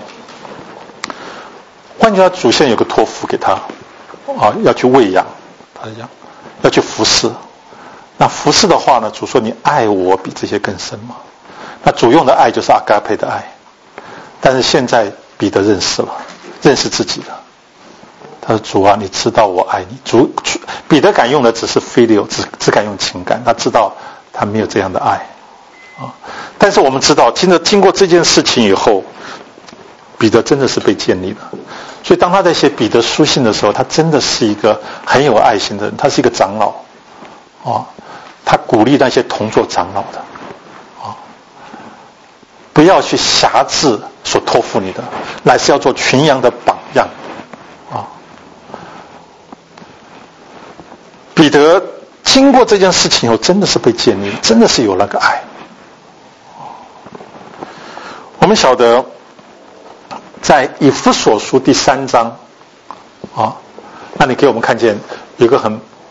换句话，主现在有个托付给他啊，要去喂养他的羊，要去服侍。那服侍的话呢，主说你爱我比这些更深吗？那主用的爱就是阿嘎佩的爱。但是现在彼得认识了，认识自己了。他说：“主啊，你知道我爱你。”主彼得敢用的只是 filial， 只只敢用情感，他知道他没有这样的爱啊。但是我们知道，经过经过这件事情以后，彼得真的是被建立了。所以当他在写彼得书信的时候，他真的是一个很有爱心的人，他是一个长老啊。他鼓励那些同作长老的啊，不要去辖制所托付你的，乃是要做群羊的榜样啊。彼得经过这件事情以后，真的是被建立，真的是有那个爱。我们晓得，在以弗所书第三章啊，那你给我们看见有一个很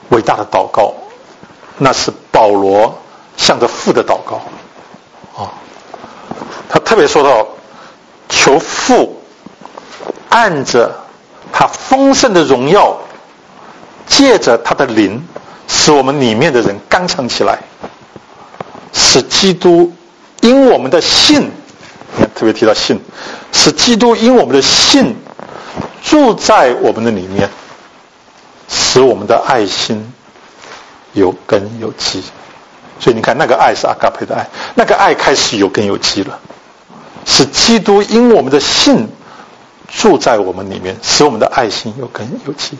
伟大的祷告，那是保罗向着父的祷告。哦，他特别说到，求父按着他丰盛的荣耀，借着他的灵，使我们里面的人刚强起来，使基督因我们的信，你看特别提到信，使基督因我们的信住在我们的里面，使我们的爱心有根有基。所以你看，那个爱是阿嘎培的爱，那个爱开始有根有基了，使基督因我们的信住在我们里面，使我们的爱心有根有基，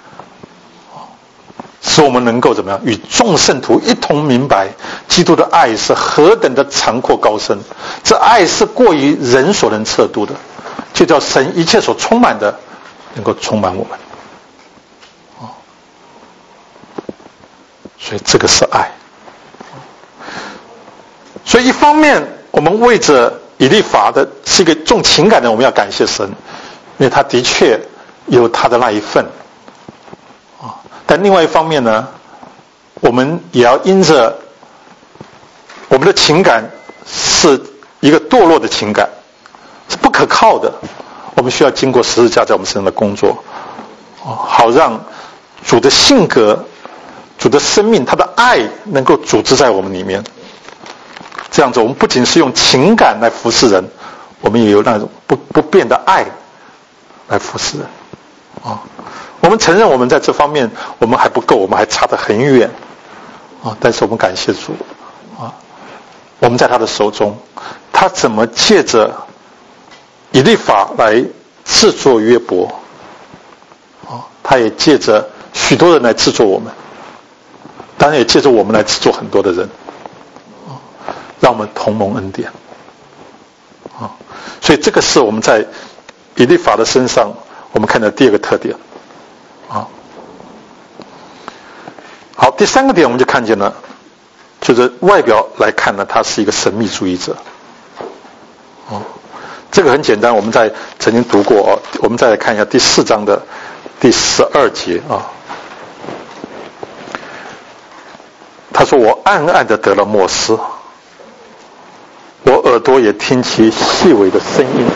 使我们能够怎么样与众圣徒一同明白基督的爱是何等的长阔高深，这爱是过于人所能测度的，就叫神一切所充满的能够充满我们。所以这个是爱。所以一方面我们为着以利法的是一个重情感的，我们要感谢神，因为他的确有他的那一份。但另外一方面呢，我们也要因着我们的情感是一个堕落的情感，是不可靠的，我们需要经过十字架在我们身上的工作，好让主的性格、主的生命、他的爱能够组织在我们里面。这样子我们不仅是用情感来服侍人，我们也有那种不不变的爱来服侍人。啊，我们承认我们在这方面我们还不够，我们还差得很远啊！但是我们感谢主啊，我们在他的手中，他怎么借着以利法来制作约伯啊，他也借着许多人来制作我们，当然也借着我们来制作很多的人啊，让我们同蒙恩典啊！所以这个是我们在以利法的身上我们看到第二个特点啊。好，第三个点我们就看见了，就是外表来看呢，他是一个神秘主义者。哦，这个很简单，我们在曾经读过哦。我们再来看一下第四章的第十二节啊。他说：“我暗暗的得了默示，我耳朵也听其细微的声音。”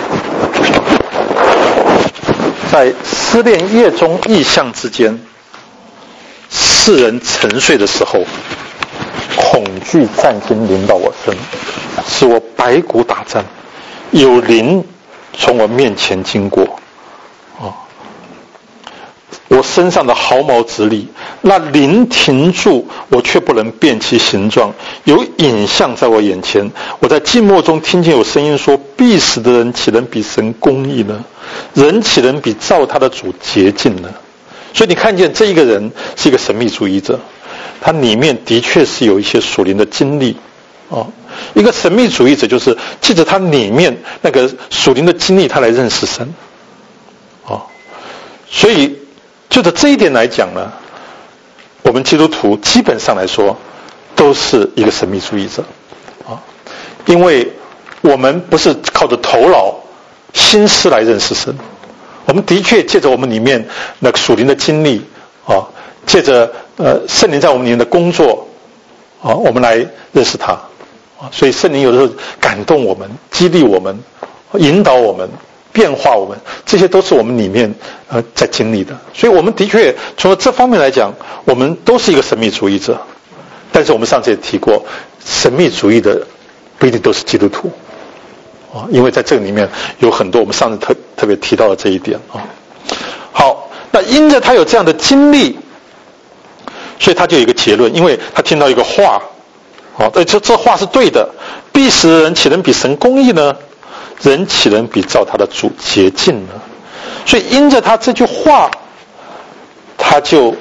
在思恋夜中异象之间，世人沉睡的时候，恐惧战惊临到我身，使我百骨打颤，有灵从我面前经过，哦，我身上的毫毛直立，那灵停住，我却不能辨其形状，有影像在我眼前，我在静默中听见有声音说：必死的人岂能比神公义呢？人岂能比造他的主洁净呢？所以你看见这一个人是一个神秘主义者，他里面的确是有一些属灵的经历哦。一个神秘主义者就是借着他里面那个属灵的经历，他来认识神哦。所以就着这一点来讲呢，我们基督徒基本上来说都是一个神秘主义者啊，因为我们不是靠着头脑心思来认识神，我们的确借着我们里面那个属灵的经历啊，借着呃圣灵在我们里面的工作啊，我们来认识他啊。所以圣灵有的时候感动我们、激励我们、引导我们、变化我们，这些都是我们里面呃在经历的。所以我们的确从了这方面来讲，我们都是一个神秘主义者。但是我们上次也提过，神秘主义的不一定都是基督徒。因为在这个里面有很多我们上次特特别提到的这一点啊。好，那因着他有这样的经历，所以他就有一个结论，因为他听到一个话，哦，这这话是对的，必死的人岂能比神公义呢？人岂能比造他的主洁净呢？所以因着他这句话，他就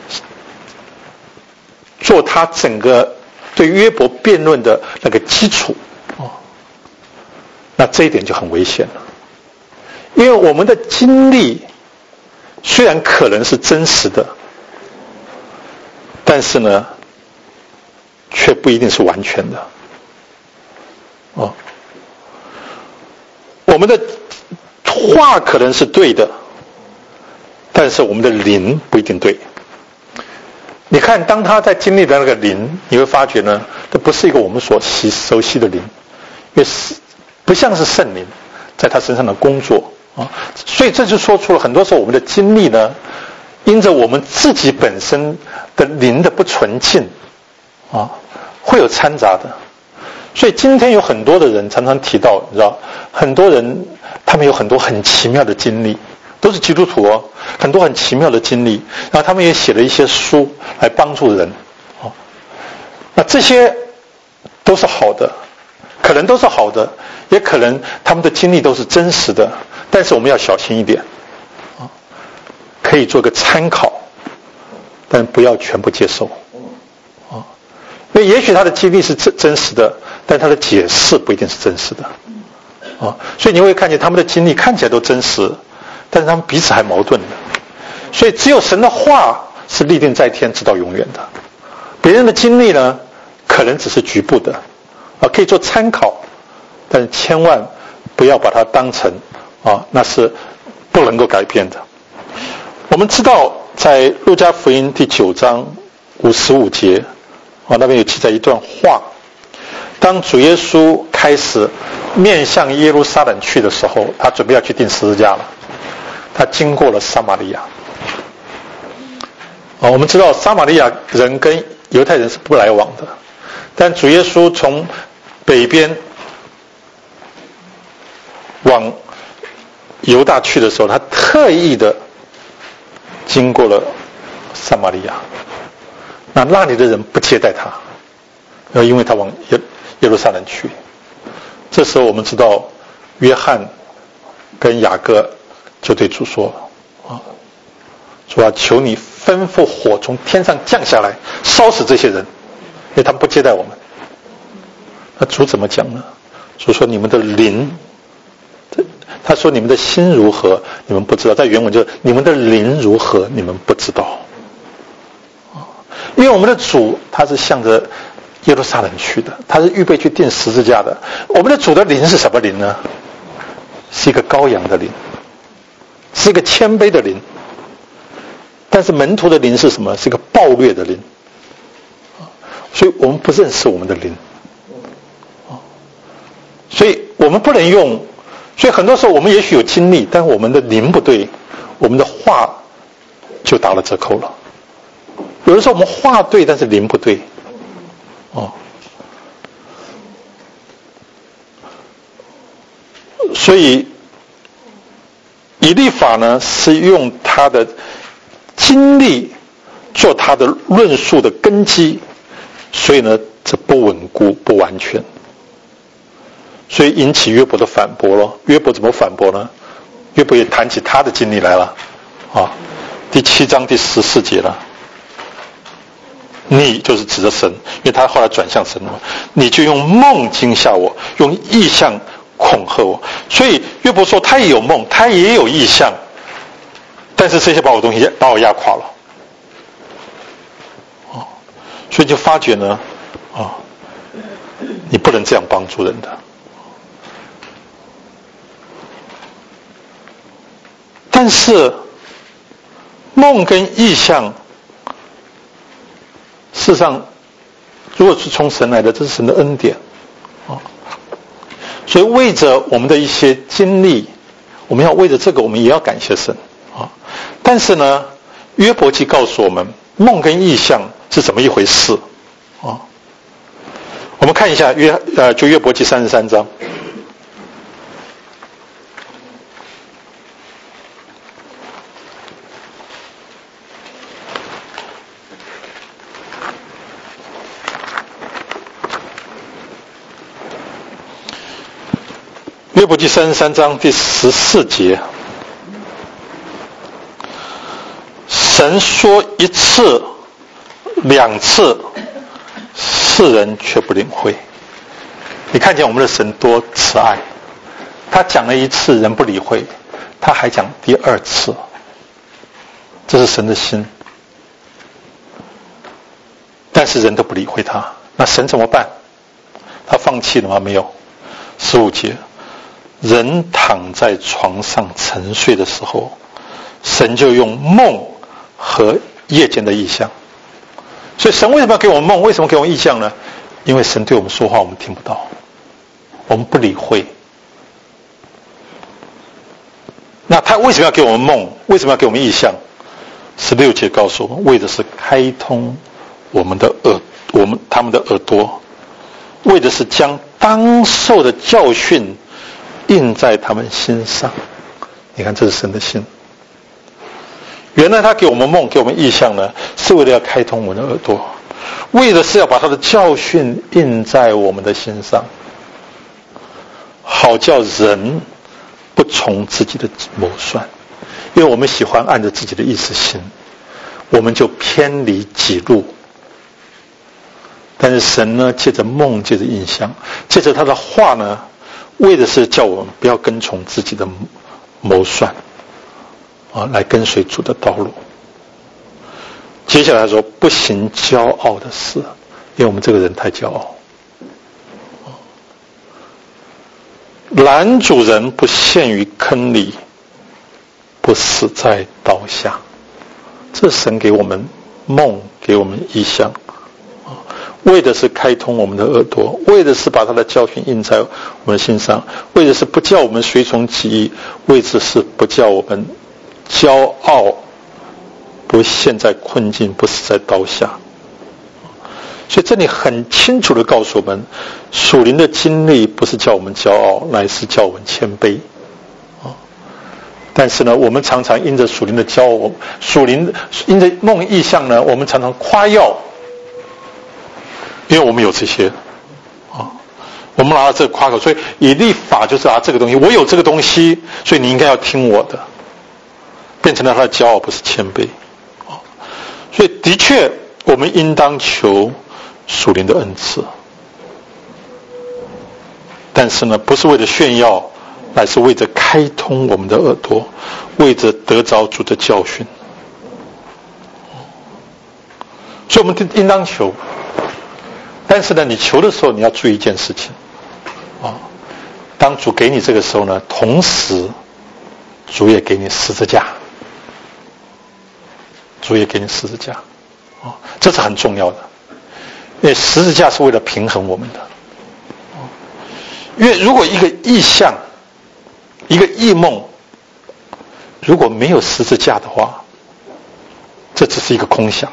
做他整个对约伯辩论的那个基础。那这一点就很危险了，因为我们的经历虽然可能是真实的，但是呢，却不一定是完全的。哦，我们的话可能是对的，但是我们的灵不一定对。 你看，当他在经历的那个灵，你会发觉呢，这不是一个我们所习熟悉的灵，因为是不像是圣灵在他身上的工作啊。所以这就说出了很多时候我们的经历呢，因着我们自己本身的灵的不纯净啊，会有掺杂的。所以今天有很多的人常常提到，你知道，很多人他们有很多很奇妙的经历，都是基督徒哦，很多很奇妙的经历，然后他们也写了一些书来帮助人，哦，那这些都是好的，可能都是好的，也可能他们的经历都是真实的，但是我们要小心一点，啊，可以做个参考，但不要全部接受，啊，因为也许他的经历是真真实的，但他的解释不一定是真实的，啊，所以你会看见他们的经历看起来都真实，但是他们彼此还矛盾的，所以只有神的话是立定在天直到永远的，别人的经历呢可能只是局部的啊，可以做参考，但是千万不要把它当成啊那是不能够改变的。我们知道在路加福音第九章五十五节啊，那边有记载一段话，当主耶稣开始面向耶路撒冷去的时候，他准备要去钉十字架了，他经过了撒玛利亚。啊，我们知道撒玛利亚人跟犹太人是不来往的，但主耶稣从北边往犹大去的时候，他特意的经过了撒玛利亚。那那里的人不接待他，因为他往耶耶路撒冷去。这时候我们知道约翰跟雅各就对主说啊，主啊，求你吩咐火从天上降下来，烧死这些人，因为他们不接待我们。那主怎么讲呢？主说你们的灵，他说你们的心如何，你们不知道。在原文就是你们的灵如何，你们不知道。因为我们的主他是向着耶路撒冷去的，他是预备去钉十字架的。我们的主的灵是什么灵呢？是一个羔羊的灵，是一个谦卑的灵。但是门徒的灵是什么？是一个暴虐的灵。所以我们不认识我们的灵，所以我们不能用。所以很多时候我们也许有经历，但我们的灵不对，我们的话就打了折扣了。有的时候我们话对，但是灵不对，哦，所以以利法呢是用他的经历做他的论述的根基，所以呢这不稳固不完全，所以引起约伯的反驳了。约伯怎么反驳呢？约伯也谈起他的经历来了啊，第七章第十四节了。你就是指着神，因为他后来转向神了，你就用梦惊吓我，用异象恐吓我。所以约伯说他也有梦，他也有异象，但是这些把我东西把我压垮了。哦，所以就发觉呢，哦，你不能这样帮助人的。但是梦跟异象事实上如果是从神来的，这是神的恩典，哦，所以为着我们的一些经历，我们要为着这个我们也要感谢神，哦，但是呢约伯记告诉我们梦跟异象是怎么一回事，哦，我们看一下约呃就约伯记三十三章。约伯记三十三章第十四节，神说一次两次，世人却不领会。你看见我们的神多慈爱，他讲了一次人不理会，他还讲第二次，这是神的心。但是人都不理会他，那神怎么办？他放弃了吗？没有。十五节，人躺在床上沉睡的时候，神就用梦和夜间的异象所以神为什么要给我们梦？为什么给我们意象呢？因为神对我们说话我们听不到，我们不理会。那他为什么要给我们梦？为什么要给我们意象？十六节告诉我们，为的是开通我们的耳，我们他们的耳朵，为的是将当受的教训印在他们心上。你看，这是神的心。原来他给我们梦，给我们意象呢，是为了要开通我们的耳朵，为的是要把他的教训印在我们的心上，好叫人不从自己的谋算。因为我们喜欢按着自己的意思行，我们就偏离己路。但是神呢，借着梦，借着印象，借着他的话呢，为的是叫我们不要跟从自己的谋算啊，来跟随主的道路。接下来说，不行骄傲的事，因为我们这个人太骄傲。拦主人不陷于坑里，不死在刀下。这是神给我们梦，给我们意象，为的是开通我们的耳朵，为的是把他的教训印在我们的心上，为的是不叫我们随从己意，为的是不叫我们骄傲，不陷在困境，不死在刀下。所以这里很清楚地告诉我们，属灵的经历不是叫我们骄傲，乃是叫我们谦卑。但是呢，我们常常因着属灵的骄傲，属灵因着梦意象呢，我们常常夸耀，因为我们有这些啊，我们拿到这个夸口，所以以立法就是啊，这个东西我有这个东西，所以你应该要听我的，变成了他的骄傲，不是谦卑啊。所以的确，我们应当求属灵的恩赐，但是呢，不是为了炫耀，乃是为着开通我们的耳朵，为着得着主的教训。所以我们应当求，但是呢，你求的时候你要注意一件事情啊，当主给你这个时候呢，同时主也给你十字架，主也给你十字架啊，这是很重要的，因为十字架是为了平衡我们的。因为如果一个意象，一个异梦，如果没有十字架的话，这只是一个空想。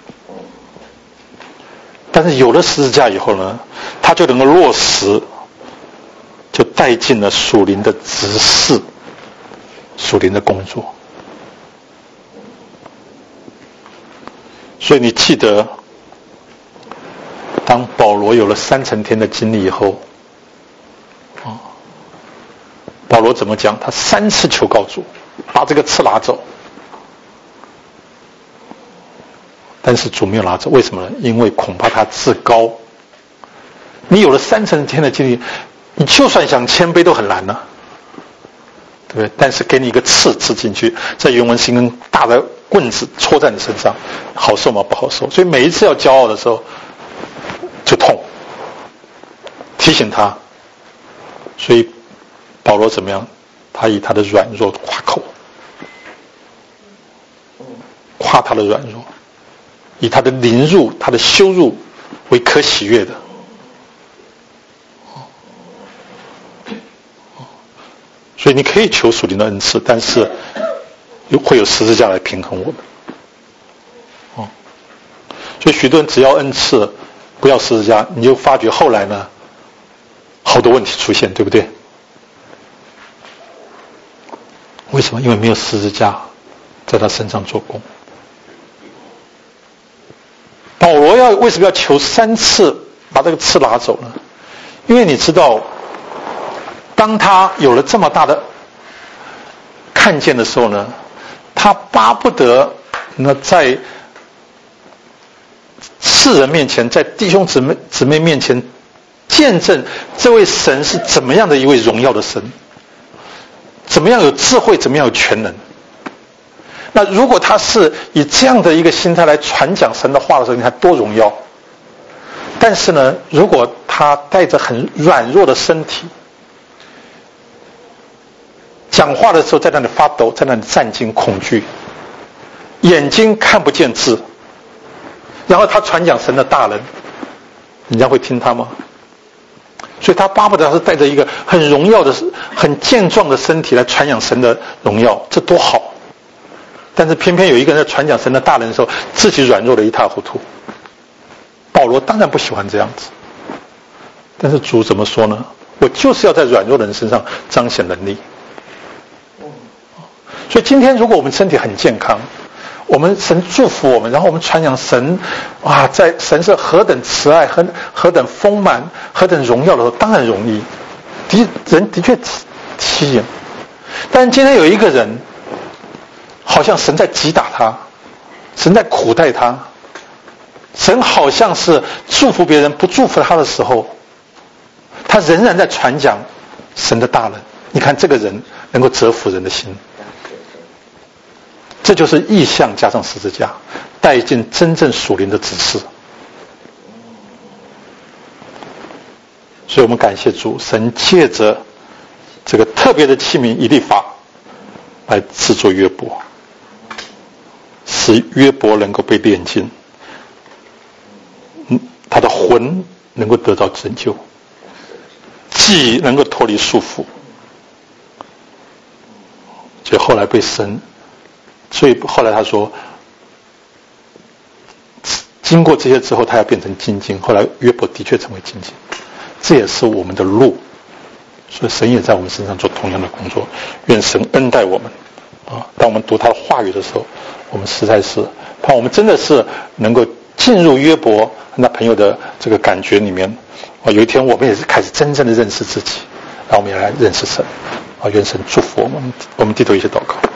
但是有了十字架以后呢，它就能够落实，就带进了属灵的执事，属灵的工作。所以你记得，当保罗有了三层天的经历以后，啊，保罗怎么讲？他三次求告主，把这个刺拿走。但是主没有拿走，为什么呢？因为恐怕他自高。你有了三层天的经历，你就算想谦卑都很难了，对不对？但是给你一个刺刺进去，在原文是一根大的棍子戳在你身上，好受吗？不好受。所以每一次要骄傲的时候就痛，提醒他。所以保罗怎么样？他以他的软弱夸口，夸他的软弱，以他的凌辱、他的羞辱为可喜悦的。所以你可以求属灵的恩赐，但是会有十字架来平衡我们。哦，所以许多人只要恩赐，不要十字架，你就发觉后来呢，好多问题出现，对不对？为什么？因为没有十字架在他身上做工。保罗要为什么要求三次把这个刺拿走呢？因为你知道，当他有了这么大的看见的时候呢，他巴不得那在世人面前，在弟兄姊妹姊妹面前见证这位神是怎么样的一位荣耀的神，怎么样有智慧，怎么样有全能。那如果他是以这样的一个心态来传讲神的话的时候，你看多荣耀。但是呢，如果他带着很软弱的身体，讲话的时候在那里发抖，在那里战惊恐惧，眼睛看不见字， 然后他传讲神的大能，人家会听他吗？所以他巴不得他是带着一个很荣耀的、很健壮的身体来传讲神的荣耀，这多好！但是偏偏有一个人在传讲神的大能的时候，自己软弱的一塌糊涂。保罗当然不喜欢这样子，但是主怎么说呢？我就是要在软弱的人身上彰显能力。所以今天如果我们身体很健康，我们神祝福我们，然后我们传讲神，哇，在神是何等慈爱、何何等丰满、何等荣耀的时候，当然容易，的人的确吸引。但今天有一个人，好像神在击打他，神在苦待他，神好像是祝福别人不祝福他的时候，他仍然在传讲神的大能。你看这个人能够折服人的心，这就是意象加上十字架，带进真正属灵的指示。所以我们感谢主，神借着这个特别的器皿以利法来制作约伯，使约伯能够被炼净，他的魂能够得到拯救，记忆能够脱离束缚，所以后来被神，所以后来他说，经过这些之后，他要变成精金。后来约伯的确成为精金，这也是我们的路。所以神也在我们身上做同样的工作。愿神恩待我们啊！当我们读他的话语的时候，我们实在是盼我们真的是能够进入约伯和他朋友的这个感觉里面啊！有一天我们也是开始真正的认识自己，让我们也来认识神啊！愿神祝福我们。我们低头一起祷告。